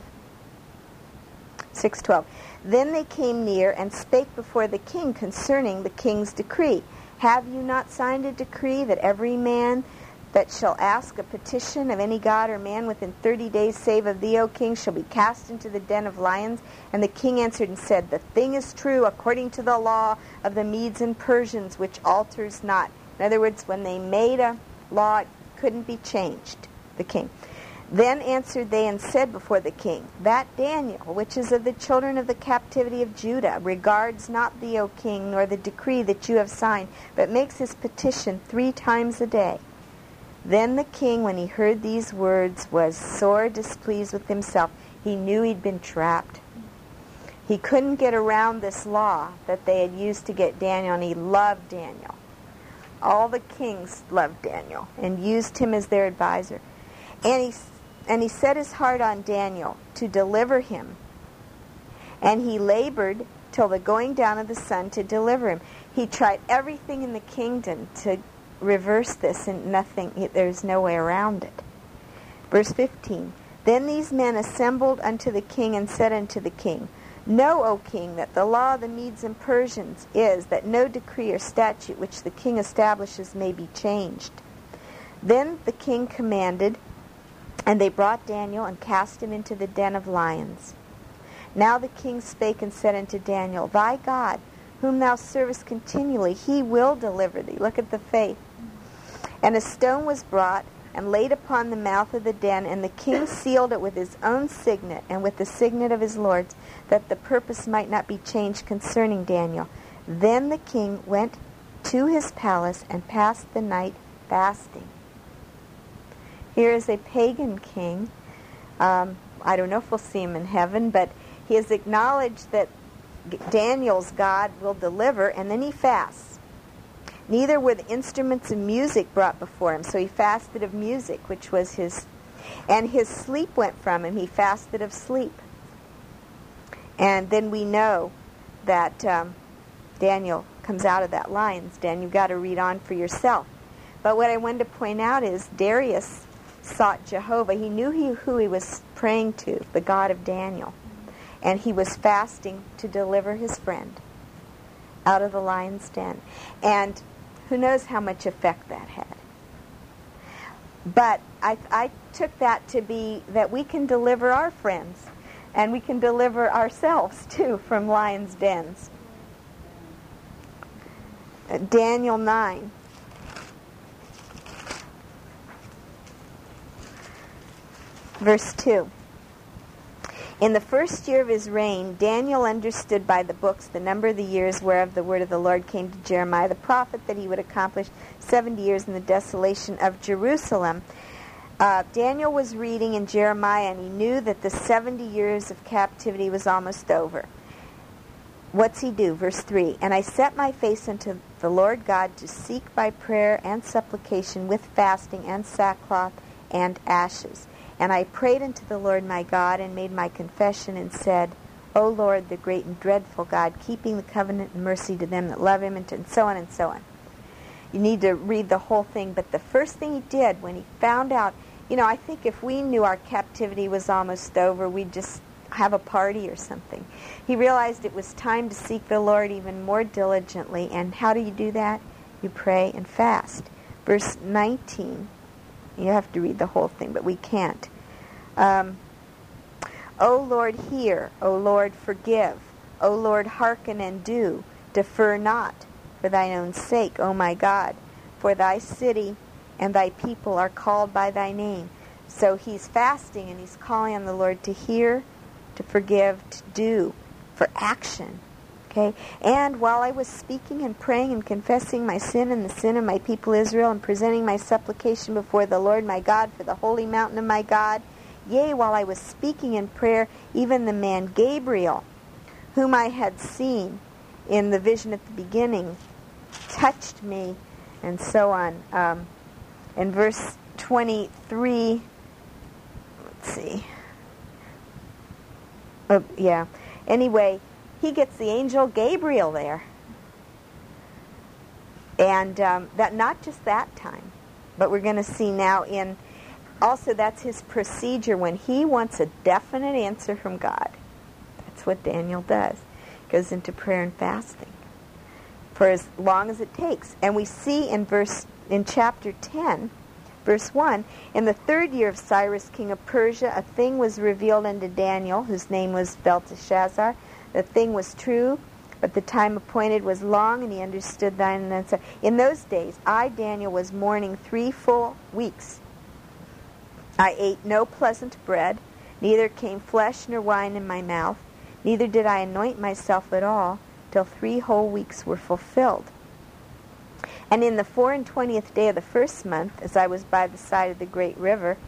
6:12. Then they came near and spake before the king concerning the king's decree. Have you not signed a decree that every man that shall ask a petition of any god or man within 30 days, save of thee, O king, shall be cast into the den of lions? And the king answered and said, the thing is true according to the law of the Medes and Persians, which alters not. In other words, when they made a law, it couldn't be changed, the king. Then answered they and said before the king, that Daniel, which is of the children of the captivity of Judah, regards not thee, O king, nor the decree that you have signed, but makes his petition 3 times a day. Then the king, when he heard these words, was sore displeased with himself. He knew he'd been trapped. He couldn't get around this law that they had used to get Daniel, and he loved Daniel. All the kings loved Daniel and used him as their advisor. And he set his heart on Daniel to deliver him. And he labored till the going down of the sun to deliver him. He tried everything in the kingdom to reverse this, and there's no way around it. Verse 15. Then these men assembled unto the king and said unto the king, Know, O king, that the law of the Medes and Persians is that no decree or statute which the king establishes may be changed. Then the king commanded, and they brought Daniel and cast him into the den of lions. Now the king spake and said unto Daniel, Thy God, whom thou servest continually, he will deliver thee. Look at the faith. And a stone was brought and laid upon the mouth of the den, and the king sealed it with his own signet and with the signet of his lords, that the purpose might not be changed concerning Daniel. Then the king went to his palace and passed the night fasting. Here is a pagan king. I don't know if we'll see him in heaven, but he has acknowledged that Daniel's God will deliver, and then he fasts. Neither were the instruments of music brought before him, so he fasted of music, which was his... And his sleep went from him. He fasted of sleep. And then we know that Daniel comes out of that lion's den. You've got to read on for yourself. But what I wanted to point out is Darius sought Jehovah. He knew who he was praying to, the God of Daniel. And he was fasting to deliver his friend out of the lion's den. And who knows how much effect that had. But I took that to be that we can deliver our friends, and we can deliver ourselves, too, from lions' dens. Daniel 9. Verse 2. In the first year of his reign, Daniel understood by the books the number of the years whereof the word of the Lord came to Jeremiah the prophet, that he would accomplish 70 years in the desolation of Jerusalem. Daniel was reading in Jeremiah, and he knew that the 70 years of captivity was almost over. What's he do? Verse 3, And I set my face unto the Lord God to seek by prayer and supplication with fasting and sackcloth and ashes. And I prayed unto the Lord my God, and made my confession, and said, O Lord, the great and dreadful God, keeping the covenant and mercy to them that love him, and so on and so on. You need to read the whole thing, but the first thing he did when he found out, I think if we knew our captivity was almost over, we'd just have a party or something. He realized it was time to seek the Lord even more diligently, and how do you do that? You pray and fast. Verse 19. You have to read the whole thing, but we can't. O Lord, hear. O Lord, forgive. O Lord, hearken and do. Defer not, for thine own sake, O my God. For thy city and thy people are called by thy name. So he's fasting, and he's calling on the Lord to hear, to forgive, to do, for action. Okay? And while I was speaking and praying and confessing my sin and the sin of my people Israel, and presenting my supplication before the Lord my God for the holy mountain of my God, yea, while I was speaking in prayer, even the man Gabriel, whom I had seen in the vision at the beginning, touched me, and so on. In verse 23, let's see. Anyway, he gets the angel Gabriel there. And that not just that time, but we're going to see now also that's his procedure when he wants a definite answer from God. That's what Daniel does. Goes into prayer and fasting for as long as it takes. And we see in chapter 10, verse 1, in the 3rd year of Cyrus, king of Persia, a thing was revealed unto Daniel, whose name was Belteshazzar. The thing was true, but the time appointed was long, and he understood thine and answer. In those days, I, Daniel, was mourning 3 full weeks. I ate no pleasant bread, neither came flesh nor wine in my mouth, neither did I anoint myself at all, till 3 whole weeks were fulfilled. And in the 24th day of the 1st month, as I was by the side of the great river,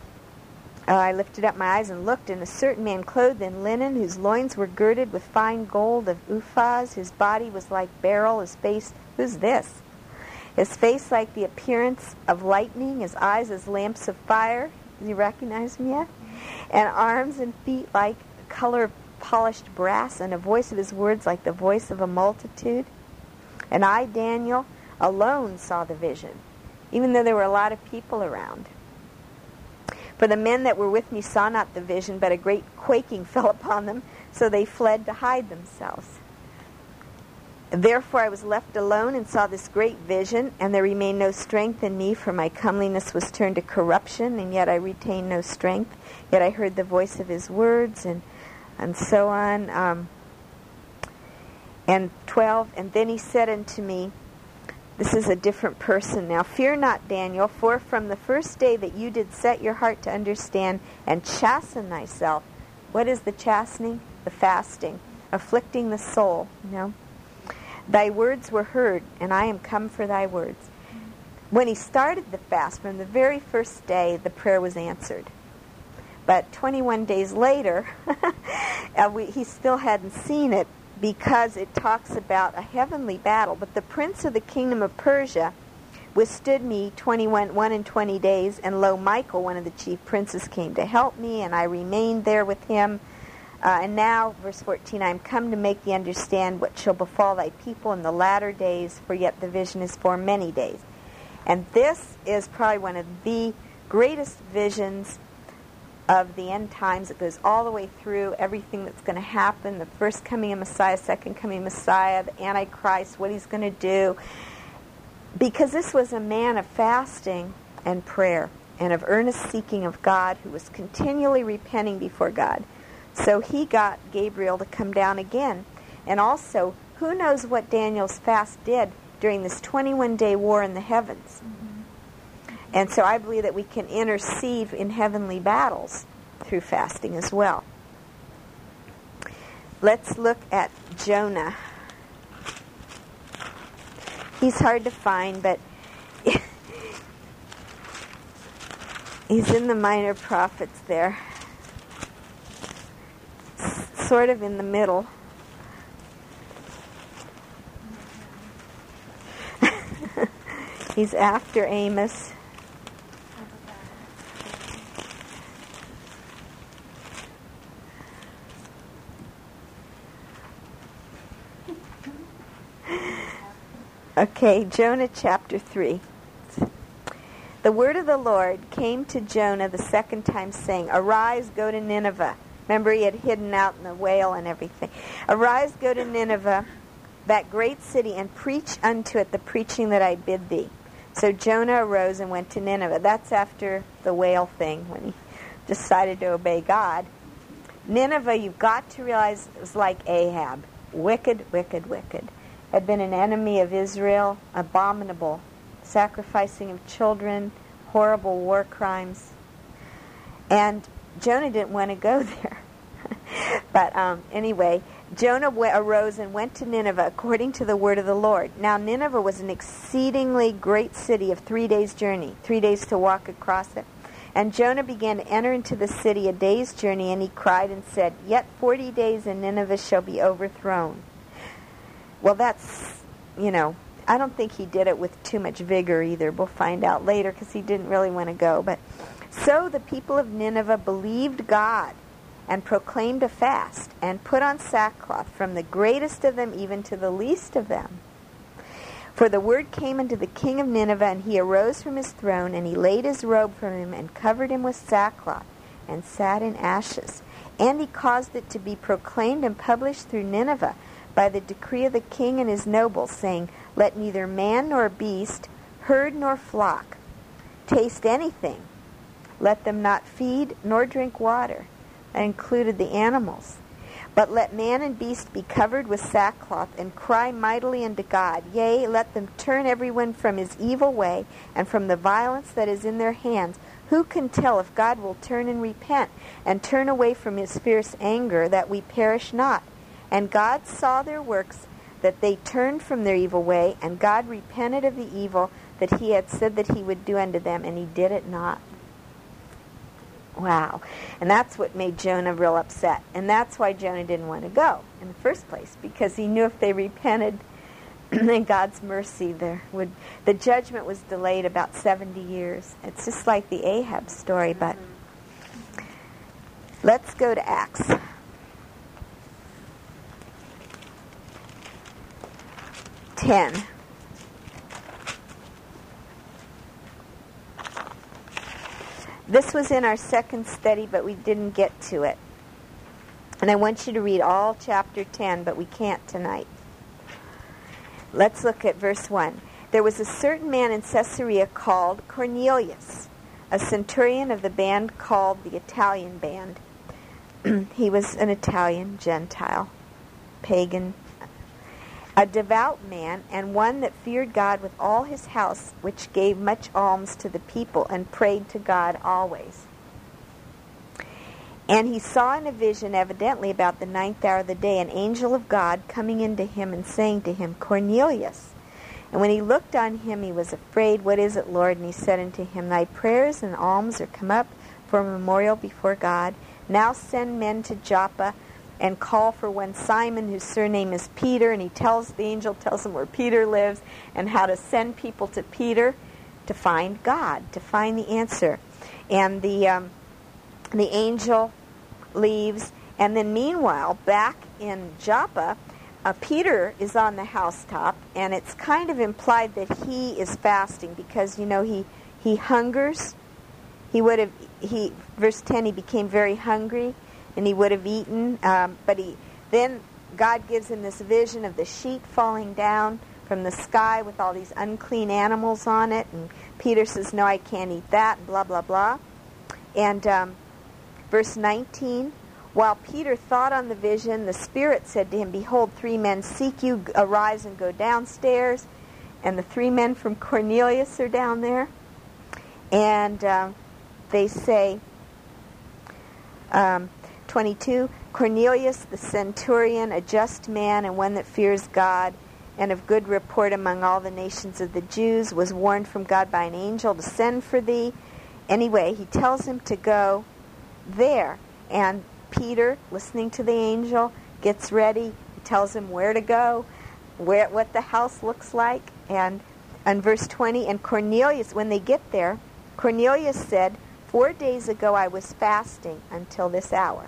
I lifted up my eyes and looked, and a certain man clothed in linen, whose loins were girded with fine gold of Uphaz. His body was like beryl, his face, who's this? His face like the appearance of lightning, his eyes as lamps of fire. Does he recognize me yet? And arms and feet like the color of polished brass, and a voice of his words like the voice of a multitude. And I, Daniel, alone saw the vision, even though there were a lot of people around. For the men that were with me saw not the vision, but a great quaking fell upon them, so they fled to hide themselves. Therefore I was left alone and saw this great vision, and there remained no strength in me, for my comeliness was turned to corruption, and yet I retained no strength. Yet I heard the voice of his words, and so on. And 12, and then he said unto me, this is a different person now. Fear not, Daniel, for from the first day that you did set your heart to understand and chasten thyself. What is the chastening? The fasting, afflicting the soul, Thy words were heard, and I am come for thy words. When he started the fast, from the very first day, the prayer was answered. But 21 days later, he still hadn't seen it, because it talks about a heavenly battle. But the prince of the kingdom of Persia withstood me 21 days, and lo, Michael, one of the chief princes, came to help me, and I remained there with him. And now, verse 14, I am come to make thee understand what shall befall thy people in the latter days, for yet the vision is for many days. And this is probably one of the greatest visions of the end times. It goes all the way through everything that's going to happen, the first coming of Messiah, second coming of Messiah, the Antichrist, what he's going to do. Because this was a man of fasting and prayer and of earnest seeking of God, who was continually repenting before God. So he got Gabriel to come down again. And also, who knows what Daniel's fast did during this 21-day war in the heavens. And so I believe that we can intercede in heavenly battles through fasting as well. Let's look at Jonah. He's hard to find, but he's in the Minor Prophets there. Sort of in the middle. He's after Amos. Okay, Jonah chapter 3. The word of the Lord came to Jonah the second time, saying, Arise, go to Nineveh. Remember, he had hidden out in the whale and everything. Arise, go to Nineveh, that great city, and preach unto it the preaching that I bid thee. So Jonah arose and went to Nineveh. That's after the whale thing, when he decided to obey God. Nineveh, you've got to realize, was like Ahab. Wicked, wicked, wicked. Had been an enemy of Israel, abominable, sacrificing of children, horrible war crimes. And Jonah didn't want to go there. But anyway, Jonah arose and went to Nineveh according to the word of the Lord. Now Nineveh was an exceedingly great city of 3 days' journey, 3 days to walk across it. And Jonah began to enter into the city a day's journey, and he cried and said, Yet 40 days and Nineveh shall be overthrown. Well, that's, I don't think he did it with too much vigor either. We'll find out later, because he didn't really want to go. But so the people of Nineveh believed God and proclaimed a fast and put on sackcloth, from the greatest of them even to the least of them. For the word came unto the king of Nineveh, and he arose from his throne, and he laid his robe from him, and covered him with sackcloth, and sat in ashes. And he caused it to be proclaimed and published through Nineveh by the decree of the king and his nobles, saying, Let neither man nor beast, herd nor flock, taste anything. Let them not feed nor drink water. That included the animals. But let man and beast be covered with sackcloth, and cry mightily unto God. Yea, let them turn everyone from his evil way, and from the violence that is in their hands. Who can tell if God will turn and repent, and turn away from his fierce anger, that we perish not? And God saw their works, that they turned from their evil way, and God repented of the evil that he had said that he would do unto them, and he did it not. Wow. And that's what made Jonah real upset. And that's why Jonah didn't want to go in the first place, because he knew if they repented, in God's mercy, the judgment was delayed about 70 years. It's just like the Ahab story, but let's go to Acts. This was in our second study, but we didn't get to it. And I want you to read all chapter 10, but we can't tonight. Let's look at verse 1. There was a certain man in Caesarea called Cornelius, a centurion of the band called the Italian band. He was an Italian, Gentile, pagan, a devout man, and one that feared God with all his house, which gave much alms to the people and prayed to God always. And he saw in a vision, evidently about the 9th hour of the day, an angel of God coming into him and saying to him, Cornelius. And when he looked on him, he was afraid. What is it, Lord? And he said unto him, Thy prayers and alms are come up for a memorial before God. Now send men to Joppa and call for one Simon, whose surname is Peter. And the angel tells him where Peter lives and how to send people to Peter to find God, to find the answer. And the angel leaves, and then meanwhile, back in Joppa, Peter is on the housetop, and it's kind of implied that he is fasting because, he hungers. Verse 10, he became very hungry, and he would have eaten, but then God gives him this vision of the sheet falling down from the sky with all these unclean animals on it, and Peter says, no, I can't eat that, and blah, blah, blah. And verse 19, while Peter thought on the vision, the Spirit said to him, Behold, 3 men seek you, arise and go downstairs. And the 3 men from Cornelius are down there. And they say, 22, Cornelius the centurion, a just man and one that fears God, and of good report among all the nations of the Jews, was warned from God by an angel to send for thee. Anyway, he tells him to go there. And Peter, listening to the angel, gets ready. He tells him where to go, what the house looks like. And verse 20, and Cornelius, when they get there, Cornelius said, 4 days ago I was fasting until this hour.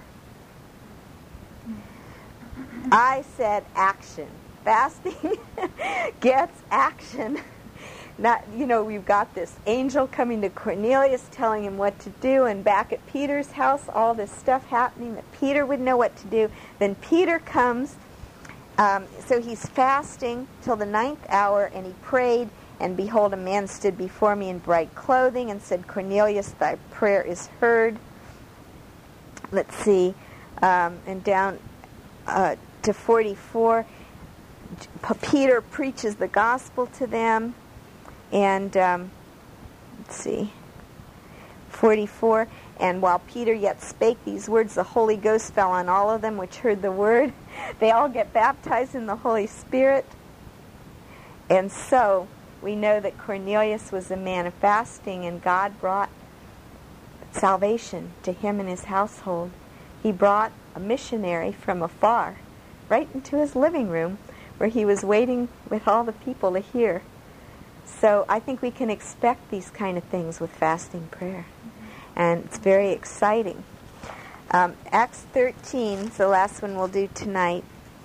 I said action. Fasting gets action. We've got this angel coming to Cornelius telling him what to do, and back at Peter's house, all this stuff happening that Peter would know what to do. Then Peter comes, so he's fasting till the 9th hour, and he prayed, and behold, a man stood before me in bright clothing and said, Cornelius, thy prayer is heard. Let's see, and down to 44, Peter preaches the gospel to them. And, let's see, 44, and while Peter yet spake these words, the Holy Ghost fell on all of them which heard the word. They all get baptized in the Holy Spirit. And so we know that Cornelius was a man of fasting, and God brought salvation to him and his household. He brought a missionary from afar right into his living room where he was waiting with all the people to hear. So I think we can expect these kind of things with fasting prayer. And it's very exciting. Acts 13 is the last one we'll do tonight.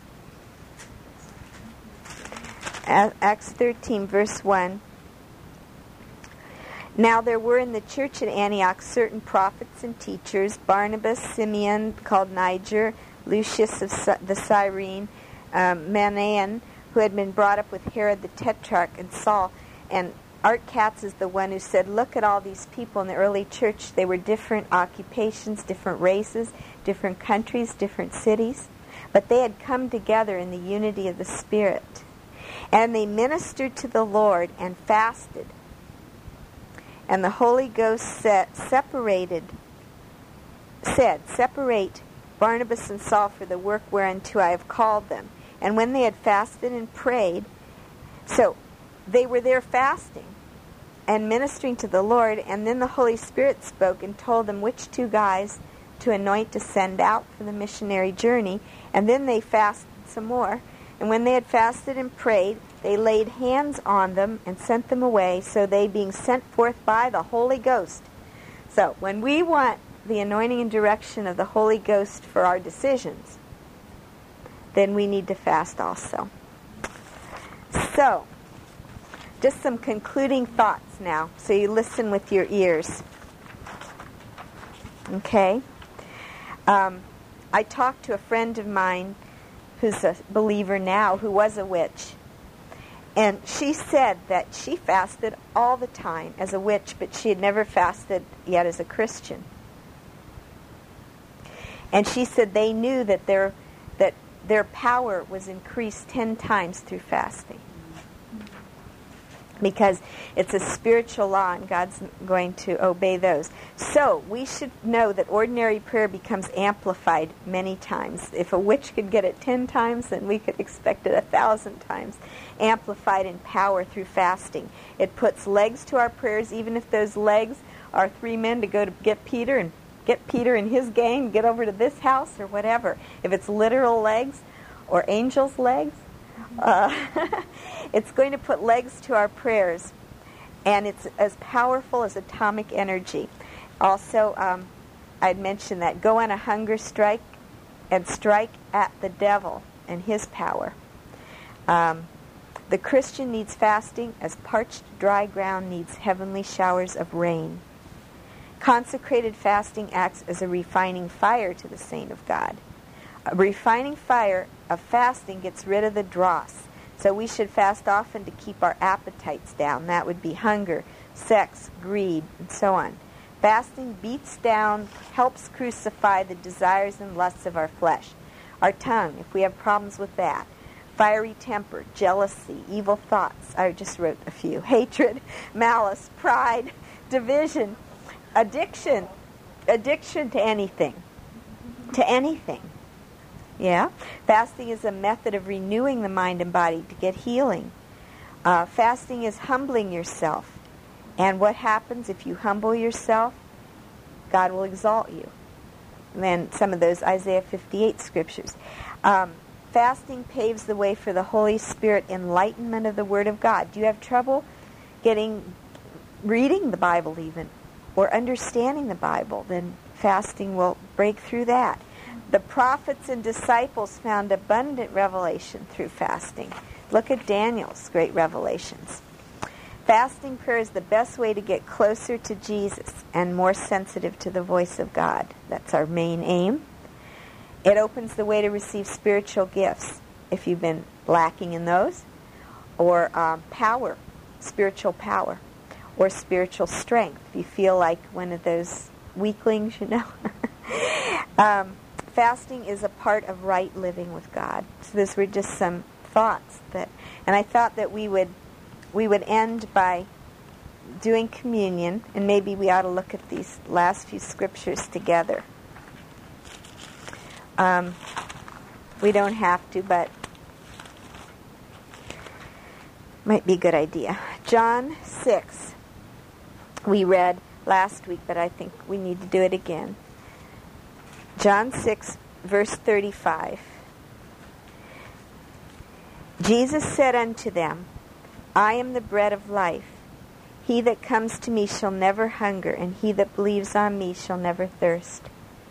Acts 13, verse 1. Now there were in the church at Antioch certain prophets and teachers, Barnabas, Simeon, called Niger, Lucius of the Cyrene, Manaen, who had been brought up with Herod the Tetrarch, and Saul. And Art Katz is the one who said, look at all these people in the early church. They were different occupations, different races, different countries, different cities. But they had come together in the unity of the Spirit. And they ministered to the Lord and fasted. And the Holy Ghost said, separate Barnabas and Saul for the work whereunto I have called them. And when they had fasted and prayed, so they were there fasting and ministering to the Lord, and then the Holy Spirit spoke and told them which 2 guys to anoint to send out for the missionary journey, and then they fasted some more. And when they had fasted and prayed, they laid hands on them and sent them away, so they being sent forth by the Holy Ghost. So when we want the anointing and direction of the Holy Ghost for our decisions, then we need to fast also. So, just some concluding thoughts now, so you listen with your ears. Okay? I talked to a friend of mine who's a believer now, who was a witch. And she said that she fasted all the time as a witch, but she had never fasted yet as a Christian. And she said they knew that their power was increased 10 times through fasting. because it's a spiritual law and God's going to obey those. So we should know that ordinary prayer becomes amplified many times. If a witch could get it 10 times, then we could expect it 1,000 times. Amplified in power through fasting. It puts legs to our prayers, even if those legs are 3 men to go to get Peter and get Peter and his gang, get over to this house or whatever. If it's literal legs or angels' legs, it's going to put legs to our prayers, and it's as powerful as atomic energy. Also, I'd mentioned that go on a hunger strike and strike at the devil and his power. The Christian needs fasting as parched, dry ground needs heavenly showers of rain. Consecrated fasting acts as a refining fire to the saint of God. A refining fire of fasting gets rid of the dross. So we should fast often to keep our appetites down. That would be hunger, sex, greed, and so on. Fasting beats down, helps crucify the desires and lusts of our flesh. Our tongue, if we have problems with that. Fiery temper, jealousy, evil thoughts. I just wrote a few. Hatred, malice, pride, division, addiction to anything. To anything. Yeah? Fasting is a method of renewing the mind and body to get healing. Fasting is humbling yourself. And what happens if you humble yourself? God will exalt you. And then some of those Isaiah 58 scriptures. Fasting paves the way for the Holy Spirit enlightenment of the Word of God. Do you have trouble reading the Bible even, or understanding the Bible? Then fasting will break through that. The prophets and disciples found abundant revelation through fasting. Look at Daniel's great revelations. Fasting prayer is the best way to get closer to Jesus and more sensitive to the voice of God. That's our main aim. It opens the way to receive spiritual gifts, if you've been lacking in those, or power, spiritual power, or spiritual strength, if you feel like one of those weaklings, you know. Fasting is a part of right living with God. So those were just some thoughts and I thought that we would end by doing communion, and maybe we ought to look at these last few scriptures together. We don't have to, but might be a good idea. John 6, we read last week, but I think we need to do it again. John 6, verse 35. Jesus said unto them, I am the bread of life. He that comes to me shall never hunger, and he that believes on me shall never thirst.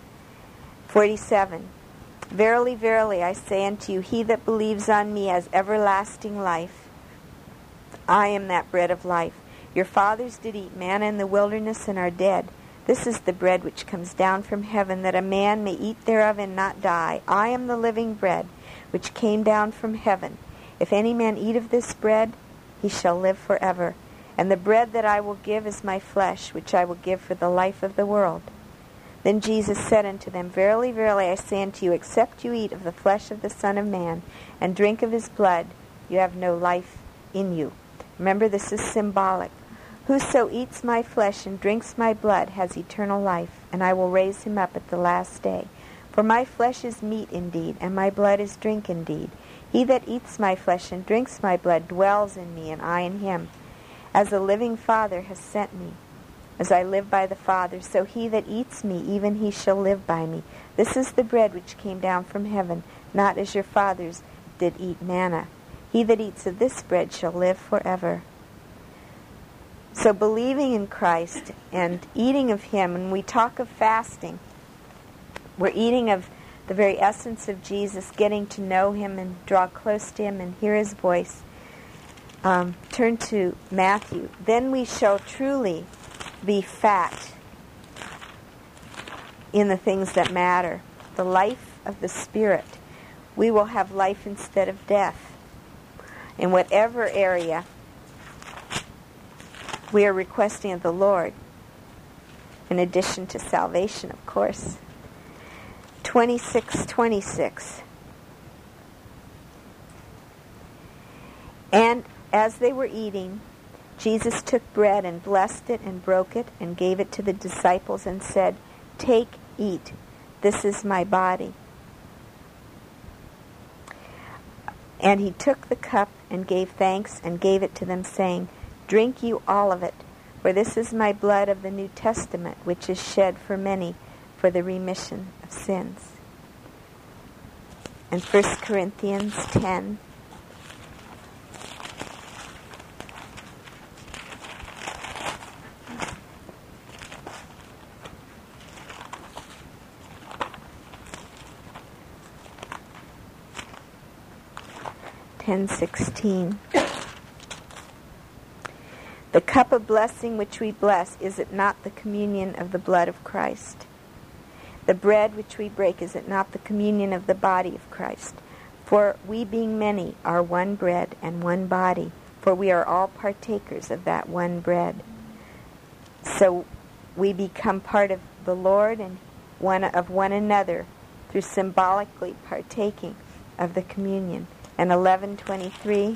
47. Verily, verily, I say unto you, he that believes on me has everlasting life. I am that bread of life. Your fathers did eat manna in the wilderness and are dead. This is the bread which comes down from heaven, that a man may eat thereof and not die. I am the living bread which came down from heaven. If any man eat of this bread, he shall live forever. And the bread that I will give is my flesh, which I will give for the life of the world. Then Jesus said unto them, Verily, verily, I say unto you, except you eat of the flesh of the Son of Man, and drink of his blood, you have no life in you. Remember, this is symbolic. Whoso eats my flesh and drinks my blood has eternal life, and I will raise him up at the last day. For my flesh is meat indeed, and my blood is drink indeed. He that eats my flesh and drinks my blood dwells in me, and I in him. As the living Father has sent me, as I live by the Father, so he that eats me, even he shall live by me. This is the bread which came down from heaven, not as your fathers did eat manna. He that eats of this bread shall live forever. So believing in Christ and eating of him, and we talk of fasting, we're eating of the very essence of Jesus, getting to know him and draw close to him and hear his voice. Turn to Matthew. Then we shall truly be fat in the things that matter. The life of the Spirit. We will have life instead of death. In whatever area we are requesting of the Lord, in addition to salvation, of course. 26:26. And as they were eating, Jesus took bread and blessed it and broke it and gave it to the disciples and said, "Take, eat. This is my body." And he took the cup and gave thanks and gave it to them, saying, "Drink you all of it, for this is my blood of the New Testament, which is shed for many for the remission of sins." And 1 Corinthians 10. The cup of blessing which we bless, is it not the communion of the blood of Christ? The bread which we break, is it not the communion of the body of Christ? For we being many are one bread and one body, for we are all partakers of that one bread. So we become part of the Lord and of one another through symbolically partaking of the communion. And 11:23,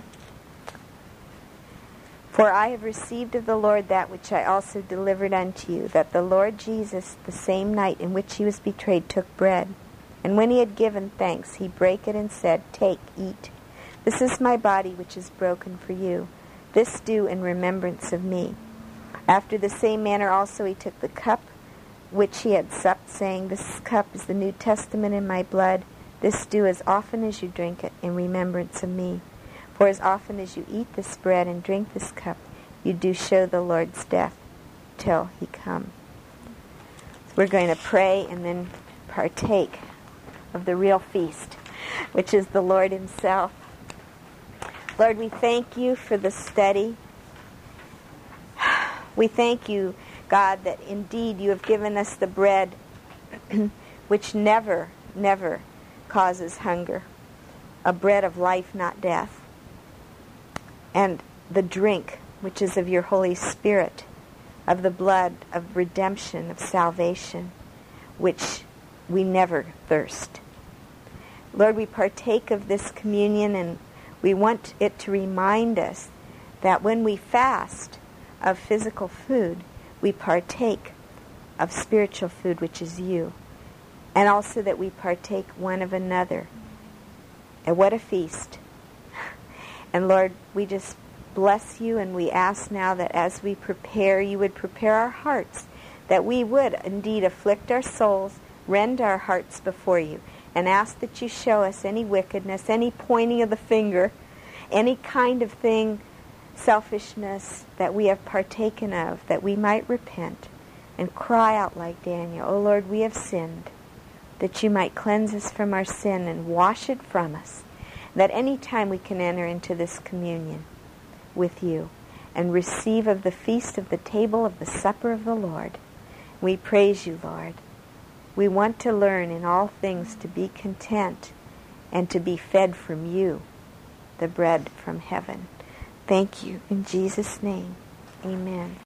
"For I have received of the Lord that which I also delivered unto you, that the Lord Jesus, the same night in which he was betrayed, took bread. And when he had given thanks, he brake it and said, Take, eat. This is my body which is broken for you. This do in remembrance of me. After the same manner also he took the cup which he had supped, saying, This cup is the New Testament in my blood. This do as often as you drink it in remembrance of me. For as often as you eat this bread and drink this cup, you do show the Lord's death till he come." So we're going to pray and then partake of the real feast, which is the Lord himself. Lord, we thank you for the study. We thank you, God, that indeed you have given us the bread which never, never causes hunger, a bread of life, not death, and the drink, which is of your Holy Spirit, of the blood of redemption, of salvation, which we never thirst. Lord, we partake of this communion, and we want it to remind us that when we fast of physical food, we partake of spiritual food, which is you. And also that we partake one of another. And what a feast. And Lord, we just bless you, and we ask now that as we prepare, you would prepare our hearts, that we would indeed afflict our souls, rend our hearts before you, and ask that you show us any wickedness, any pointing of the finger, any kind of thing, selfishness that we have partaken of, that we might repent and cry out like Daniel, "O Lord, we have sinned," that you might cleanse us from our sin and wash it from us, that any time we can enter into this communion with you and receive of the feast of the table of the supper of the Lord. We praise you, Lord. We want to learn in all things to be content and to be fed from you, the bread from heaven. Thank you. In Jesus' name, amen.